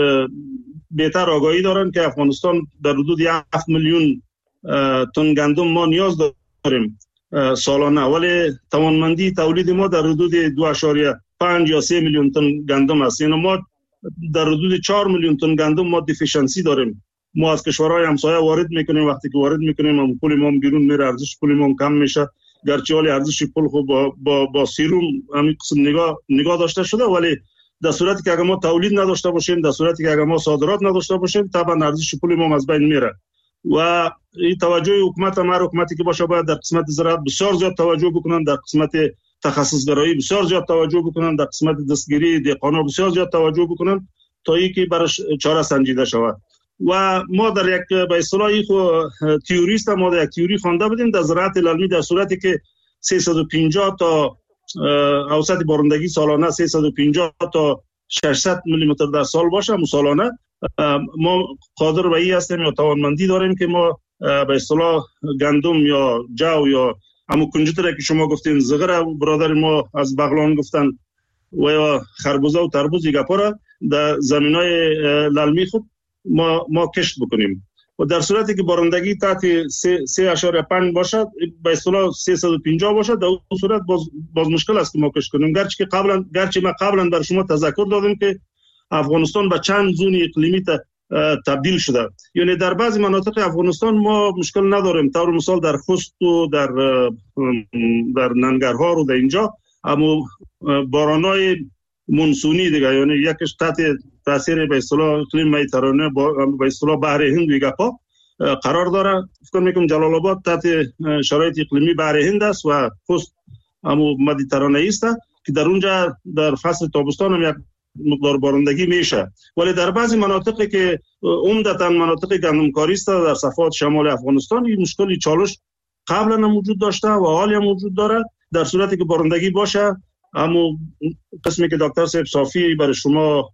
Speaker 3: بهتر آگاهی دارن که افغانستان در حدود 7 میلیون تن گندم ما نیاز داریم سالانه، ولی توانمندی تولید ما در حدود 2.5 یا 3 میلیون تن گندم است. یعنی ما در حدود 4 میلیون تن گندم ما دیفیشنسی داریم. ما از کشورهای همسایه وارد میکنیم، وقتی که وارد میکنیم هم پول ما گرون میره، ارزش پول ما کم میشه، گرچه ولی ارزش پول خب با سیروم همین قسم نگاه داشته شده، ولی در صورتی که اگر ما تولید نداشته باشیم، در صورتی که اگر ما صادرات نداشته باشیم، طبعا ارزش پول ما از بین میره. و این توجه حکومت هم، هر حکومتی که باشه باید در قسمت زراعت بسیار زیاد توجه بکنن، در قسمت تخصص گرایی بسیار زیاد توجه بکنن، در قسمت دستگیری دهقانا بسیار زیاد توجه بکنن تا اینکه براش چاره سنجیده شود. و ما در یک به اصطلاح تئوریست ما در یک تئوری خوانده بودیم در زراعت علمی، در صورتی که 350 تا اوسط بارندگی سالانه 350 تا 600 میلی متر در سال باشه سالانه، ما قادر به این هستیم یا توانمندی داریم که ما به اصطلاح گندم یا جو یا همون کنجوتر که شما گفتین، زغر برادر ما از بغلان گفتن و یا خربوزه و تربوز گپا در زمینای للمی خود ما کشت بکنیم. و در صورتی که بارندگی تحت 3.5 باشد به اصطلاح 350 باشد، در اون صورت باز مشکل است که ما کشت کنیم. گرچه ما قبلا بر شما تذکر دادیم که افغانستان به چند زون اقلیمی تبدیل شده. یعنی در بعضی مناطق افغانستان ما مشکل نداریم، طور مثال در خوست و در ننگرهار و در اینجا اما بارانای مونسونی دیگه، یعنی یکش تحت تاثیر به اصطلاح اقلیم مدیترانه به اصطلاح بحر هند و گپا قرار داره. فکر میکنم جلال آباد تحت شرایط اقلیمی بحر هند است و خوست اما مدیترانه است که در اونجا در فصل تابستان هم یک مقدار بارندگی میشه. ولی در بعضی مناطقی که عمدتاً مناطق گندمکاری است در صفحات شمال افغانستان این مشکلی چالش قبلا هم وجود داشته و حالی هم وجود داره. در صورتی که بارندگی باشه، اما قسمی که دکتر صاحب صافی برای شما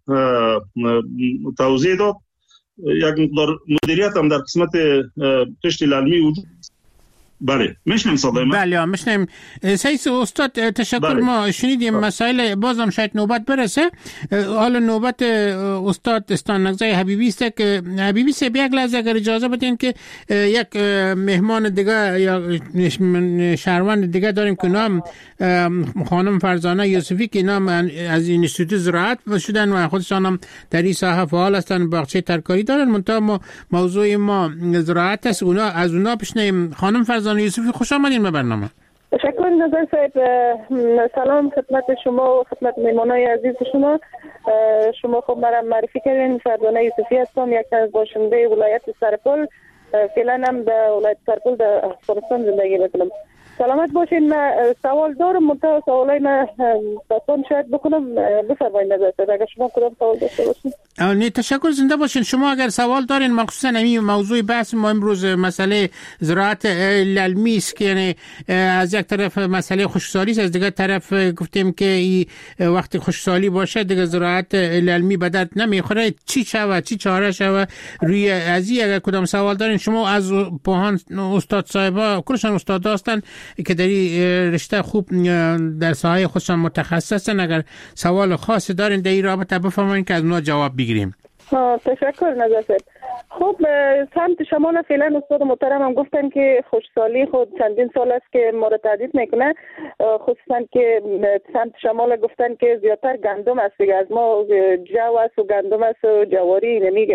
Speaker 3: توضیح داد، یک مقدار مدیریت هم در قسمت کشت للمی وجود. بله میشنم صدای من؟
Speaker 1: بله میشنم. سیس استاد تشکر. بله. ما شنیدیم مسائل بازم شاید نوبت برسه. حالا نوبت استاد استانکزی حبیبی است که حبیبی صاحب یک لحظه اگر اجازه بدین که یک مهمان دیگه یا شهروند دیگه داریم که نام خانم فرزانه یوسفی که نام از اینستیتوت زراعت شدن و خودشان هم در این ساحه فعال هستن، باغچه ترکاری دارن. منتها موضوع ما زراعت است. از اونا بشنیم. خانم فرزانه یوسفی خوش آمدین به برنامه.
Speaker 6: تشکر نظر صاحب. سلام خدمت شما و خدمت مهمانای عزیز شما. شما خب مرا معرفی کردین. فرزانه یوسفی هستم، یک از باشنده ولایت سرپل. فعلا هم در ولایت سرپل در افغانستان زندگی میکنم. سلامت باشین. من سوال دارم، منتها سوالای من داستان شاید بکنم. بفرمایید نظر صاحب اگر شما کدام سوال داشته باشین.
Speaker 1: نه تشکر، زنده باشین. شما اگر سوال دارین مخصوصا همین موضوع بحث ما امروز مسئله زراعت للمی است که یعنی از یک طرف مسئله خشکسالی است، از دیگر طرف گفتیم که وقتی خشکسالی باشه دیگه زراعت للمی به درد نمیخوره. چی شود، چی چاره شود روی ازی؟ اگر کدام سوال دارین شما از پوهان استاد صاحبا کلشان استاد هستن که در رشته خوب در ساحه خودشان متخصصن. اگر سوال خاصی دارین در این رابطه بفرمایید که از اونها جواب بگیریم.
Speaker 6: تشکر نظر صاحب. خب سمت شمال فعلا استاد محترم هم گفتن که خشکسالی خود چندین سال است که ما را تهدید میکنه، خصوصا که سمت شمال گفتن که زیادتر گندم است دیگه، از ما جو است و گندم است و جواری نمیگه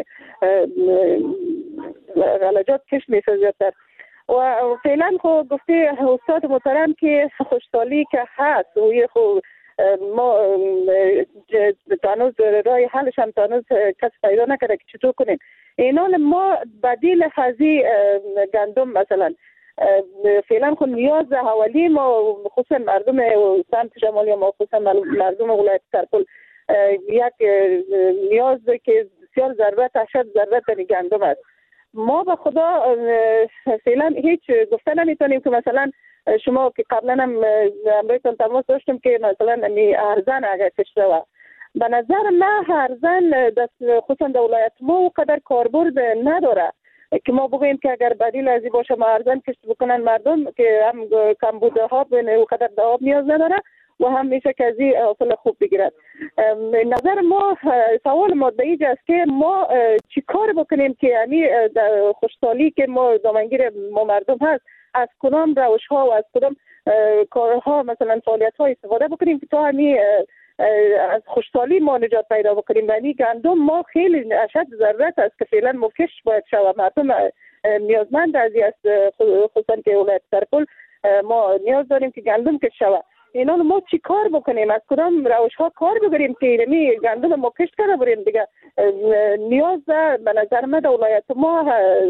Speaker 6: غلجات کش میشه زیادتر. و فعلا خب گفته استاد محترم که خشکسالی که هست و یه خب ما تانوز رای حلش هم تانوز کس پیدا نکرده که چطور کنیم. اینال ما بدیل خزی گندم مثلا فعلا خود نیاز حوالی ما خصوصا مردم سمت شمالی ما خصوصا مردم ولایت سرپل یک نیاز که بسیار ضرورت اشد ضرورت گندم است. ما به خدا فعلا هیچ گفته نمیتونیم که مثلا شما که قبلا هم امروز تماس داشتیم که مثلا ارزان اگر کشته و به نظر من ارزان خصوصا در ولایت ما قدر کاربرد نداره که ما بگوییم که اگر بدیل ازی باشه ما ارزان کشت بکنن مردم که هم کمبود آب و قدر آب نیاز نداره و هم میشه که ازی حاصل خوب بگیرد. نظر ما سوال ما در اینجا است که ما چی کار بکنیم که یعنی خوشحالی که ما دامنگیر ما مردم هست از کدام روش ها و از کدام کارها مثلا فعالیت ها استفاده بکنیم که تا همین از خوشحالی ما نجات پیدا بکنیم. یعنی گندم ما خیلی اشد ضرورت است که فعلا مفکش باید شود. مردم نیازمند از این است خصوصا که ولایت سرپل ما نیاز داریم که گندم کشت شود. اینا ما چی کار بکنیم از کدام روش ها کار بگیریم که اینمی گندم ما کشت کرده بریم دیگه. نیاز به نظر من در ولایت ما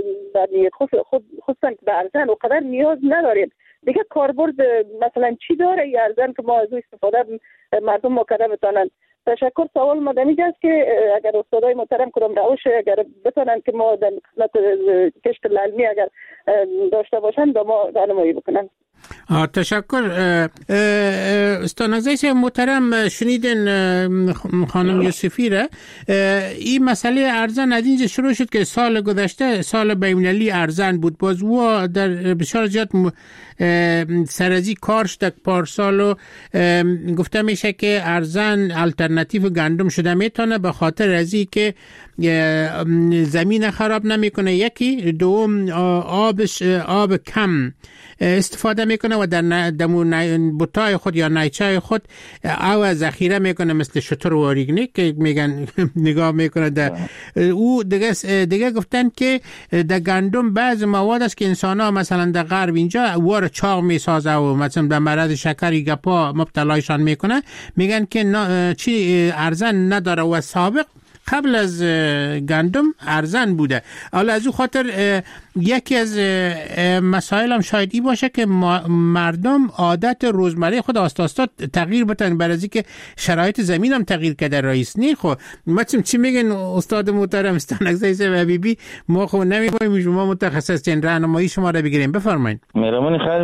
Speaker 6: خصوصا که به ارزن و قدر نیاز نداریم دیگه. کاربرد مثلا چی داره این ارزن که ما از او استفاده مردم ما کرده بتانن. تشکر. سوال ما دمیج است که اگر استادای محترم کدام روش اگر بتونن که ما در قسمت کشت للمی اگر داشته باشن به ما راهنمایی بکنن.
Speaker 1: تشکر. استاد نگذاری محترم شنیدن خانم یوسفی را. این مسئله ارزن از اینجا شروع شد که سال گذشته سال بین‌المللی ارزن بود. باز و در بسیار زیاد سرازی کارش در پارسال و گفته میشه که ارزن الटरनेटिव گندم شده میتونه به خاطر ازی که زمین خراب نمیکنه، یکی دوم آب کم استفاده میکنه و در بوتای خود یا نیچای خود او ذخیره میکنه مثل شتر و اوریگنیک که میگن نگاه میکنه در او دیگه گفتن که در گندم بعض مواد است که انسان ها مثلا در غرب اینجا وار چاق میسازه و مثلا در مرض شکری گپا مبتلایشان میکنه. میگن که چی ارزن نداره و سابق قبل از گندم ارزن بوده. حالا از او خاطر یکی از مسائل هم شاید ای باشه که مردم عادت روزمره خود آستا تغییر بتن برای اینکه شرایط زمین هم تغییر کرده رئیس نی. خب ما چی میگن استاد محترم استانگزی و حبیبی؟ ما خب نمیگیم شما متخصصین، راهنمایی شما را بگیریم. بفرمایید.
Speaker 2: مهربانی خیر.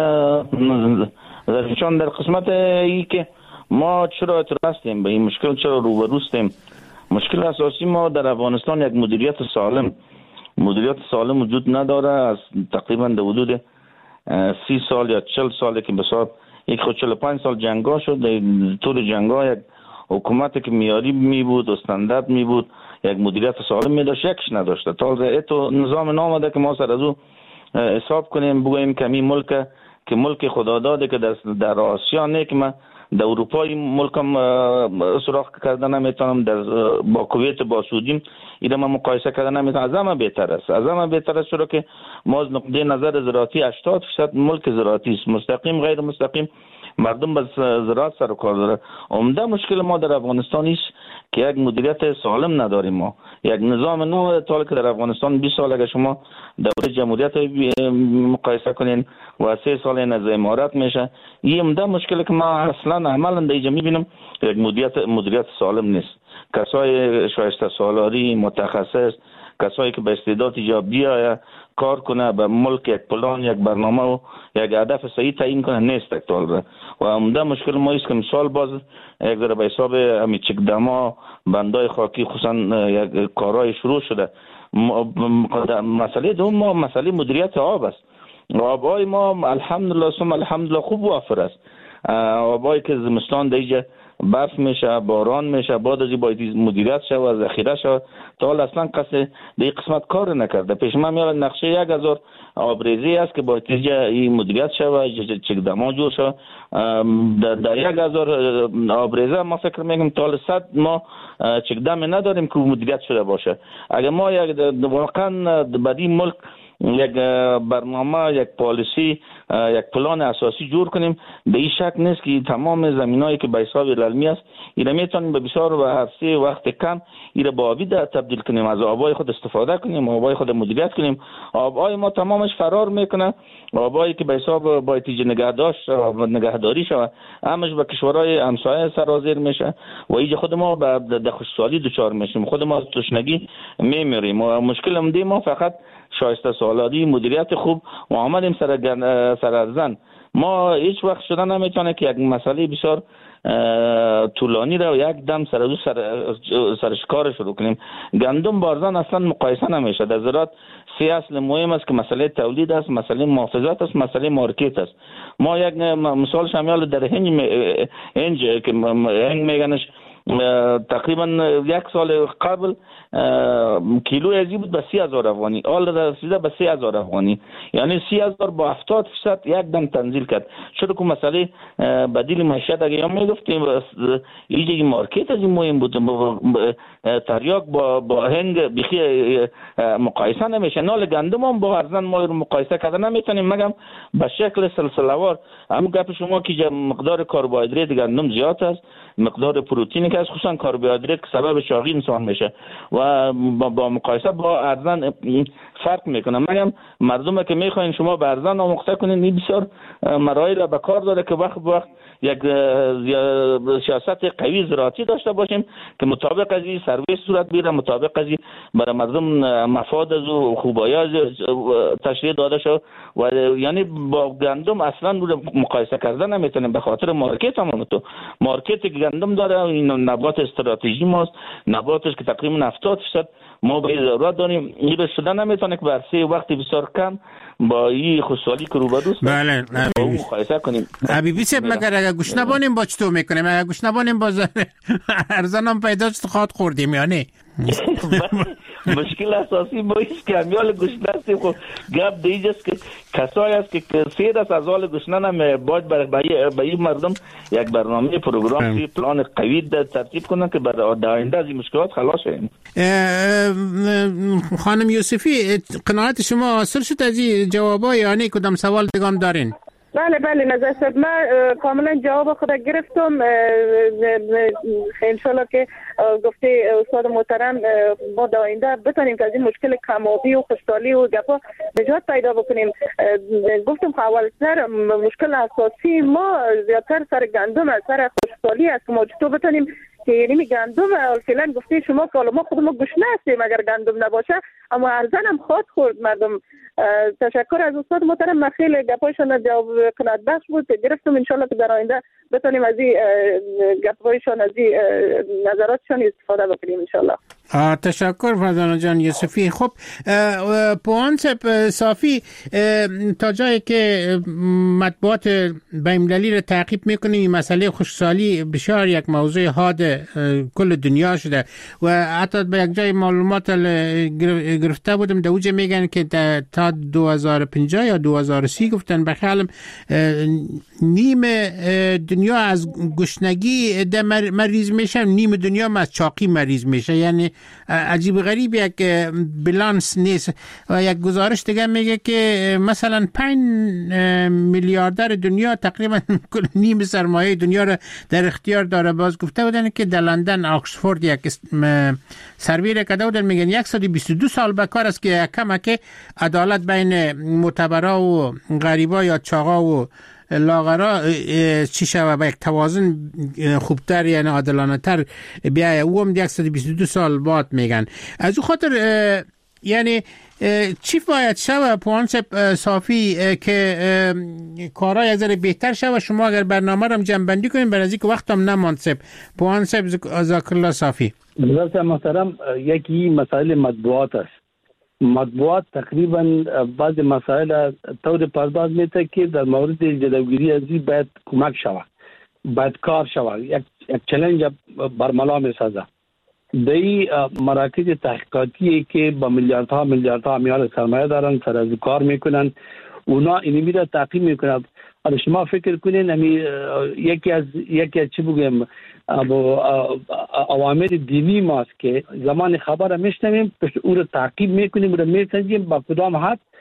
Speaker 2: ببین چون در قسمت ای که ما چرا اعتراض هستیم به این مشکل، چرا روبرو هستیم، مشکل اساسی ما در افغانستان یک مدیریت سالم وجود نداره. از تقریبا در حدود 30 سال یا 40 ساله که بسیار یک خود 45 سال جنگا شد. طول جنگا یک حکومت که میاری می بود و استاندارد می بود، یک مدیریت سالم می داشت، یکش نداشته. تا تو نظام نامده که ما سر از او حساب کنیم بگوییم که می ملک خدا داده که در آسیا نه که من در اروپای ملکم سراغ کردن نمیتونم، با کویت با سعودی اینا من مقایسه کردن نمیتونم. از همه بهتر است چرا که ما از نقطه نظر زراعتی 80% ملک زراعتی است، مستقیم غیر مستقیم مردم به زراعت سر و کار داره. عمده مشکل ما در افغانستان است که یک مدیریت سالم نداریم. ما یک نظام نو تا که در افغانستان 20 سال اگه شما دوره جمهوریت مقایسه کنین و 3 سال از امارت میشه، این عمده مشکلی که ما اصلا عملا در اینجا میبینم یک مدیریت سالم نیست. کسای شایسته سالاری متخصص، کسایی که به استعداد جا بیاید کار کنه به ملک یک پلان، یک برنامه و یک هدف صحیح تعیین کنه نیست اکتوال و عمده مشکل ما است که مثال باز یک ذره به حساب همین چکدما بندای خاکی خصوصا یک کارهای شروع شده. مسئله دوم ما مسئله مدیریت آب است. آبای ما الحمدلله خوب وافر است. آبایی که زمستان دیگه برف میشه، باران میشه، بعد از این باید مدیریت شود، ذخیره شود. تا حال اصلا در این قسمت کار نکرده. پیش من میاد نقشه 1000 آبریزی است که باید این مدیریت شود، چکدما جور شود. در 1000 آبریزه ما فکر میکنم تا حال 100 ما چکدم نداریم که مدیریت شده باشه. اگر ما واقعا بدی ملک یک برنامه، یک پالیسی، یک پلان اساسی جور کنیم. به این شک نیست که تمام زمینایی که به حساب للمی است اینا میتونیم به بسیار عرصه وقت کم اینا به آبی تبدیل کنیم، از آبای خود استفاده کنیم، آبای خود مدیریت کنیم. آبای ما تمامش فرار میکنه، آبایی که به حساب باید نگهداری شود همش به کشورهای همسایه سرازیر میشه و اینجا خود ما به خشکسالی دچار میشیم، خود ما تشنگی میمیریم. و مشکل امدی ما فقط شایسته سالاری، مدیریت خوب و آمدیم سر ارزن. ما هیچ وقت شده نمیتونه که یک مسئله بسیار طولانی را یک دم سرش کار شروع کنیم. گندم بارزان اصلا مقایسه نمیشه. در زراعت سه اصل مهم است که مسئله تولید است، مسئله محافظت است، مسئله مارکت است. ما یک مثال شمیال در هنج که هنگ میگنش تقریبا یک سال قبل کیلو ازی بود به 30,000 افغانی، حال رسیده به 3,000 افغانی، یعنی 30,000 با 70% یک دم تنزیل کرد. چرا که مسئله بدیل معیشت اگه یا میگفتیم اینجا مارکت از این مهم بود. تریاک با هنگ بخی مقایسه نمیشه. نال گندم هم با ارزن ما رو مقایسه کردن نمیتونیم، مگم به شکل سلسله‌وار. همون گپ شما که مقدار کربوهیدرات گندم زیاد است، مقدار پروتئینی که از خصوصا کربوهیدرات که سبب چاقی انسان میشه و با مقایسه با ارزن فرق میکنه. مگم مردم که میخواین شما به ارزن آموخته کنین این بسیار مراحل به کار داره که وقت به وقت یک سیاست قوی زراعتی داشته باشیم که مطابق از این سرویس صورت بگیره، مطابق از این برای مردم مفاد و خوبایی تشریح داده شد. و یعنی با گندم اصلا مقایسه کردن نمیتونیم به خاطر مارکت هم. تو مارکت که گندم داره این نبات استراتژی ماست، نباتش که تقریبا 70% ما به ضرورت داریم. این به شده نمیتونه که برسه وقتی بسیار کم با این خصوصی که روبروست
Speaker 1: بله
Speaker 2: مقایسه کنیم.
Speaker 1: حبیبی صاحب مگر اگر گوش نبانیم با چطور میکنیم؟ اگر گوش نبانیم باز ارزن هم پیدا شد خواد خوردیم یعنی
Speaker 2: مشکل اساسی با ایست که همیال گوشنه هستیم. خب گپ دیجاست که کسایی است که سیر است از حال گوشنه هم باید به این مردم یک برنامه پروگرام پلان قوی ترتیب کنن که برای آینده از این مشکلات خلاص شیم.
Speaker 1: خانم یوسفی قناعت شما حاصل شد از این جوابا یا نه کدام سوال دیگه دارین؟
Speaker 6: بله نظر صاحب من کاملا جواب خود گرفتم. انشالله که گفته استاد محترم ما در آینده بتونیم که از این مشکل کم‌آبی و خشکسالی و گپا نجات پیدا بکنیم. گفتم که اولتر مشکل اساسی ما زیادتر سر گندم است، سر خشکسالی است. ما چطور بتونیم که یعنی گندم فعلا گفته شما که ما خود ما گوشنه هستیم اگر گندم نباشه، اما ارزن هم خواهد خورد مردم. تشکر از استاد محترم، من خیلی گپایشان جواب قناعت بخش بود گرفتم. انشالله که در آینده بتونیم از این گپایشان از این نظراتشان استفاده بکنیم انشالله.
Speaker 1: تشکر فرزانه جان یوسفی. خب پوان صافی تا جایی که مطبوعات بین‌المللی را تعقیب میکنیم این مسئله خشکسالی بسیار یک موضوع حاد کل دنیا شده و حتی به یک جای معلومات گرفته بودم دوجه میگن که تا 2050 یا 2030 گفتن بخیالم نیم دنیا از گشنگی مریض میشه، نیم دنیا از چاقی مریض میشه. یعنی عجیب غریب یک بالانس نیست. و یک گزارش دیگه میگه که مثلا 5 میلیاردر دنیا تقریبا نیم سرمایه دنیا را در اختیار داره. باز گفته بودن که در لندن آکسفورد یک سروی را کرده بودن میگن 122 سال بکار است که کمه که عدالت بین معتبرا و غریبا یا چاقا و لاغرا چی شوه به یک توازن خوبتر یعنی عادلانه تر بیایه. او هم 122 سال بعد میگن. از او خاطر یعنی چی باید شوه پوان صافی که کارهای از بهتر شوه؟ شما اگر برنامه رو جمع کنیم برای اینکه وقت هم نماند پوان ذاکر الله صافی.
Speaker 5: حضرت محترم یکی مسائل مطبوعات است. مطبوعات تقریبا بعض مسائل طور پرداز میته که در مورد جلوگیری از این باید کمک شود، باید کار شود، یک چلنج برملا میسازه. دی مراکز تحقیقاتی که با میلیاردها امیال سرمایه دارن سر از کار میکنن، اونا اینمی را تعقیب میکنن. حالا شما فکر کنین یکی از چی بگم اوامر دینی ماست که زمان خبر میشنویم او رو تعقیب میکنیم، او رو میسنجیم با کدام حد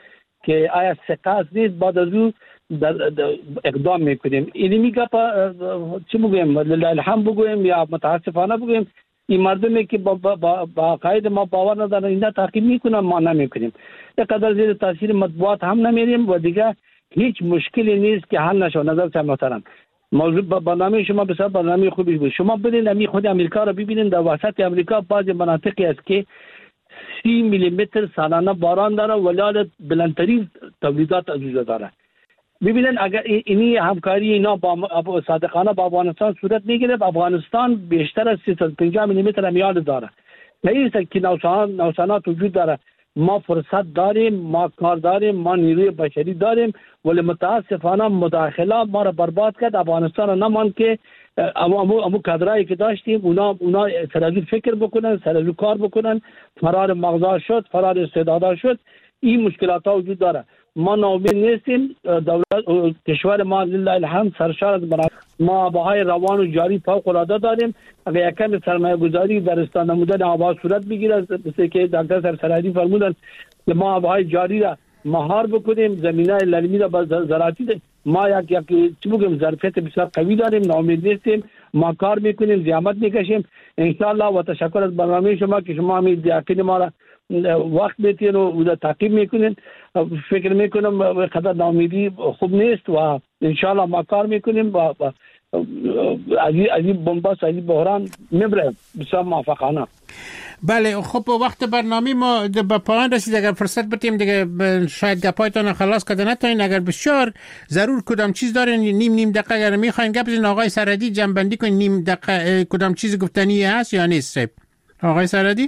Speaker 5: که آیا ثقه نیست بعد از او اقدام میکنیم. اینی میگه چی بگویم، لله الحمد بگویم یا متاسفانه بگویم، این مردمی که با قاعده ما باور ندارن اینا تعقیب میکنن، ما نمیکنیم. یقدر زیر تاثیر مطبوعات هم نمیریم و دیگه هیچ مشکلی نیست که حل نشه. نظر شما محترم، موضوع برنامه شما بسیار برنامه خوبی بود. شما برین امی خود امریکا رو ببینید، در وسط امریکا بعضی مناطقی است که 30 میلیمتر سالانه باران داره ولی بلندترین تولیدات از وجود داره. ببینید اگر اینی همکاری اینا با صادقانه با افغانستان صورت میگیره، افغانستان بیشتر از 350 میلیمتر امیال داره. نیست که نوسانات وجود داره. ما فرصت داریم، ما کار داریم، ما نیروی بشری داریم، ولی متاسفانه مداخله ما را برباد کرد. افغانستان را نمان که امو کادرایی که داشتیم اونا سرازو فکر بکنن، سرازو کار بکنن، فرار مغزا شد، فرار استعدادا شد. این مشکلات ها وجود داره. ما ناامید نیستیم. دولت کشور ما لله الحمد سرشار از ما آبهای روان و جاری فوق العاده داریم. اگر یکم سرمایه گذاری در استان نمودن آبها صورت بگیره، مثل که دکتر سرسرحدی فرمودن که ما آبهای جاری را مهار بکنیم، زمینه للمی را با زراعتی ما یک چی بگیم ظرفیت بسیار قوی داریم. ناامید نیستیم، ما کار میکنیم، زحمت میکشیم ان شاء الله. و تشکر از برنامه شما که شما همین یقین ما را وقت میتین و تعقیب میکنین. فکر میکنم خدا ناامیدی خوب نیست و ان شاء الله ما کار میکنیم و از این بنبست، از این بحران میبره بسیار موفقانه.
Speaker 1: بله خب وقت برنامه ما به پایان رسید. اگر فرصت بتیم دیگه شاید گپایتون خلاص کردن نتونین، اگر بسیار ضرور کدام چیز دارین نیم دقیقه اگر میخواین گپ بزنین آقای سرحدی جنبندی کنین، نیم دقیقه کدام چیز گفتنی هست یا نیست آقای سرحدی؟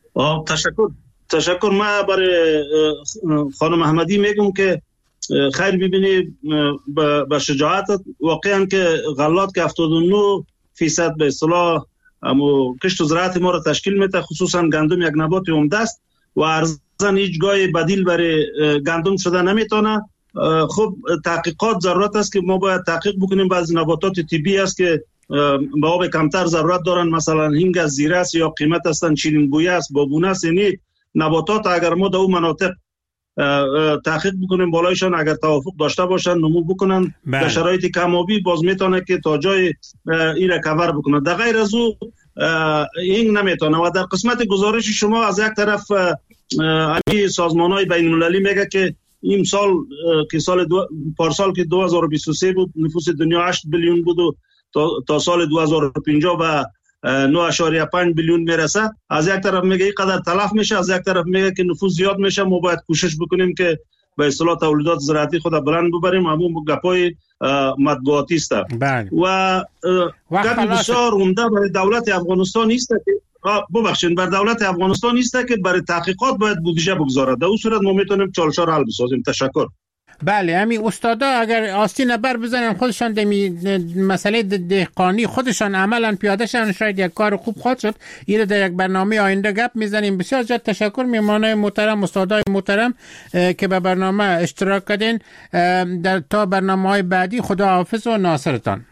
Speaker 3: تشکر. ما برای خانم احمدی میگم که خیر ببینی به شجاعتت واقعا که غلات که 79% به اصطلاح امو کشت و زراعت ما را تشکیل میده، خصوصا گندم یک نبات عمده است و ارزن هیچ گاه بدیل برای گندم شده نمیتونه. خب تحقیقات ضرورت است که ما باید تحقیق بکنیم. بعضی نباتات طبیعی است که به آب کمتر ضرورت دارن، مثلا هینگ از زیره است یا قیمت هستن چیلین بویه است، بابونه است. یعنی نباتات اگر ما در اون مناطق تحقیق بکنیم بالایشان اگر توافق داشته باشن نمو بکنن در شرایط کمابی باز میتونه که تا جای این را کور بکنه. در غیر از او این نمیتونه. و در قسمت گزارش شما از یک طرف همین سازمان‌های بین‌المللی میگه که این سال که پارسال که 2023 بود نفوس دنیا 8 بیلیون بود و تا سال 2050 و 9.5 بیلیون میرسه. از یک طرف میگه این قدر تلف میشه، از یک طرف میگه که نفوس زیاد میشه. ما باید کوشش بکنیم که به اصطلاح تولیدات زراعتی خود بلند ببریم. همون گپای مطبوعاتی است و گپ بسیار عمده برای دولت افغانستان است که بر دولت افغانستان است که برای تحقیقات باید بودجه بگذارد. در اون صورت ما میتونیم چالش‌ها را حل بسازیم. تشکر.
Speaker 1: بله همین استادا اگر آستین بر بزنن خودشان دمی مسئله دهقانی خودشان عملا پیاده شن شاید یک کار خوب خواهد شد. این در یک برنامه آینده گپ میزنیم. بسیار زیاد تشکر میمانای محترم، استادای محترم که به برنامه اشتراک کردین. تا برنامه‌های بعدی خدا حافظ و ناصرتان.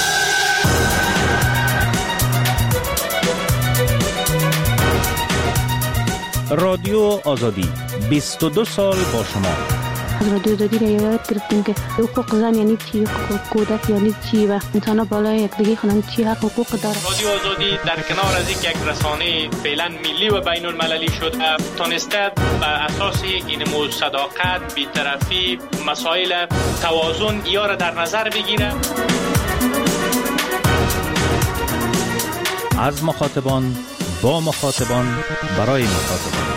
Speaker 7: رادیو آزادی 22 سال با شما.
Speaker 8: از رادیو آزادی را یاد گرفتیم که حقوق زن یعنی چی، حقوق کودک یعنی چی و انسان بالای یکدیگه خانم چی حقوق داره.
Speaker 9: رادیو آزادی در کنار از یک رسانه فعلا ملی و بین المللی شد تونسته بر اساس این صداقت، بی‌طرفی، مسائل توازن یا را در نظر بگیره.
Speaker 7: از مخاطبان با مخاطبان برای مخاطبان.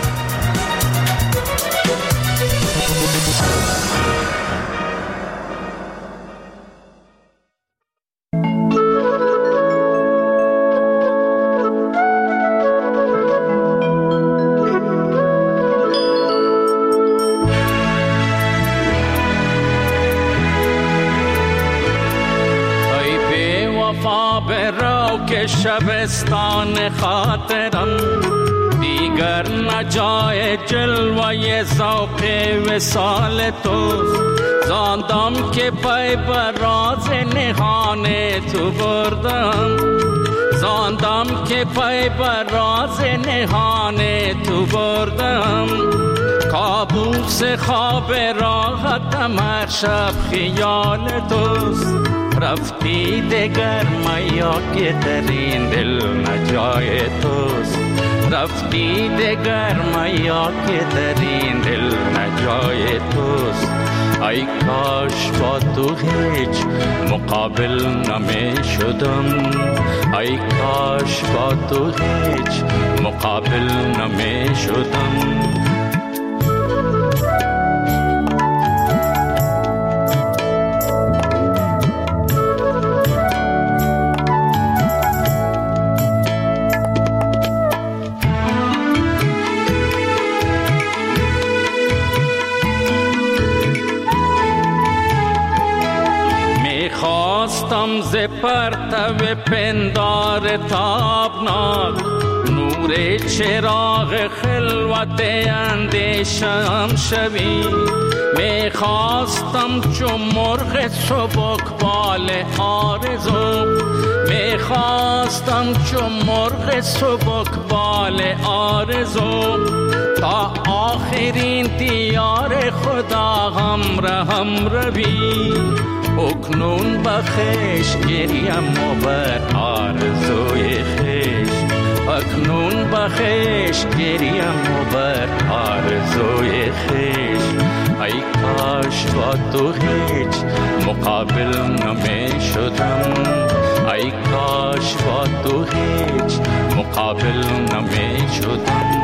Speaker 10: شبستان خاطرم دیگر نجای جلوه ذوق وصال تو زاندم که پای بر راز نهان تو بردم زاندم که پای بر راز نهان تو بردم، کابوس خواب راحتم هر شب خیال توست. رفتی دگر میا که در این دل نجای توست، رفتی دگر میا که در این دل نجای توست. ای کاش با تو هیچ مقابل نمی شدم، ای کاش با تو هیچ مقابل نمی شدم. خواستم ز پرتو پندار تابناک، نور چراغ خلوت اندیشم شوی. می خواستم چون مرغ سبکبال آرزو، می خواستم چون مرغ سبکبال آرزو. تا آخرین دیار خدا هم روی. اکنون بخش گریم و بر آرزوی خیش، اکنون بخش گریم و بر آرزوی خیش. ای کاش با تو هیچ مقابل نمی شدم، ای کاش با تو هیچ مقابل نمی شدم.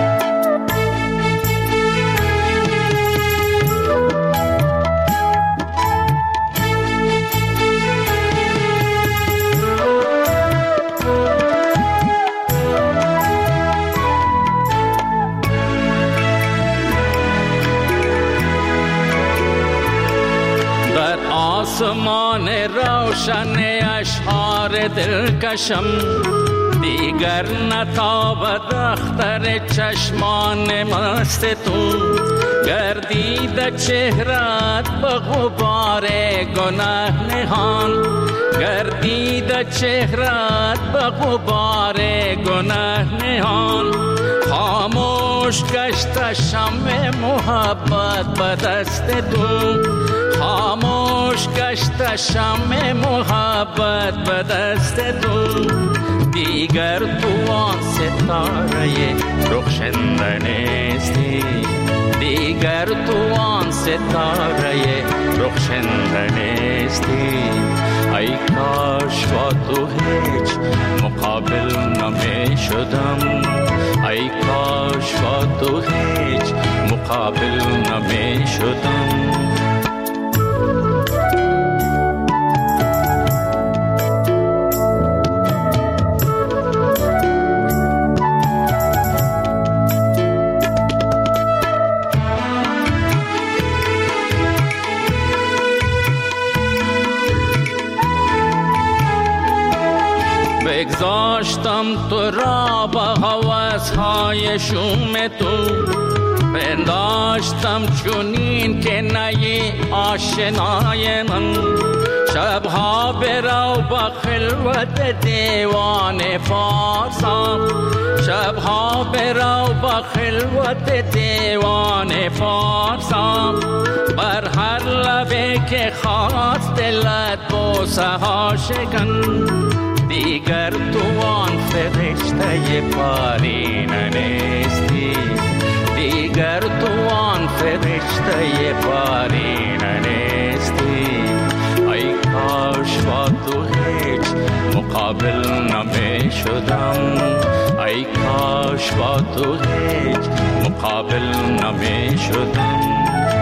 Speaker 10: آسمان روشن اشعار دلکشم، دیگر نتابد اختر چشمان مست تو. گردید چهرت به غبار گناه نهان، گردید چهرت به غبار گناه نهان. خاموش گشت شمع محبت به دست تو، خاموش گشت شمع محبت به دست تو. دیگر تو آن ستاره رخشنده نیستی، دیگر تو آن ستاره رخشنده نیستی. ای کاش با تو هیچ مقابل نمی شدم، ای کاش با تو هیچ مقابل نمی شدم. بگذاشتم تو را با هوس‌های شوم تو، پنداشتم چونین که نی آشنای من. شبها برو با خلوت دیوان فارسم، شبها برو با خلوت دیوان فارسم. بر هر لبه که خواست دلت بوسه ها شکن، دیگر تو آن فرشته پارینه نیستی، دیگر تو آن فرشته پارینه نیستی. ای کاش با تو هیچ مقابل نمی شدم، ای کاش با تو هیچ مقابل نمی شدم.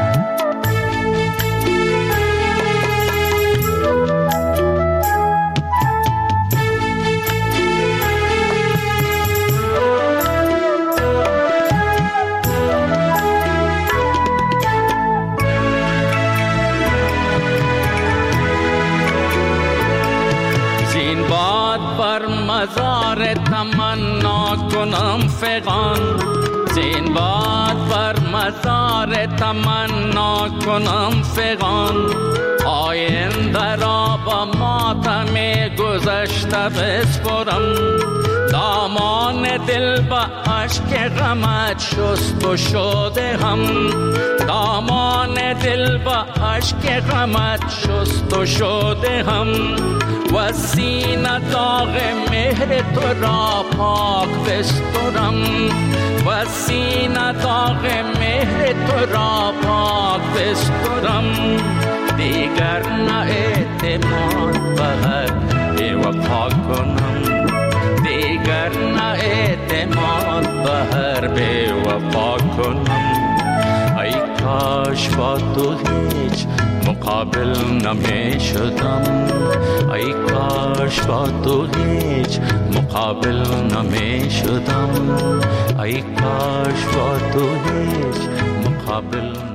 Speaker 10: مزار تمنا کنم فغان، زین باد بر مزار تمنا کنم فغان. آینده را با ماتم گذشته بسپرم، دامان دل با عشق غمت شست و شده هم، دامان دل با عشق غمت شست و شده هم، و سینه داغ مهر تو را پاک بسترم، و سینه داغ مهر تو را پاک بسترم، دیگر نه اعتماد به هر بی وفا کنم، دیگر نه اعتماد به هر بی وفا کنم. ای کاش با تو هیچ مقابل نمی شدم، ای کاش با تو هیچ مقابل نمی شدم، ای کاش با تو هیچ مقابل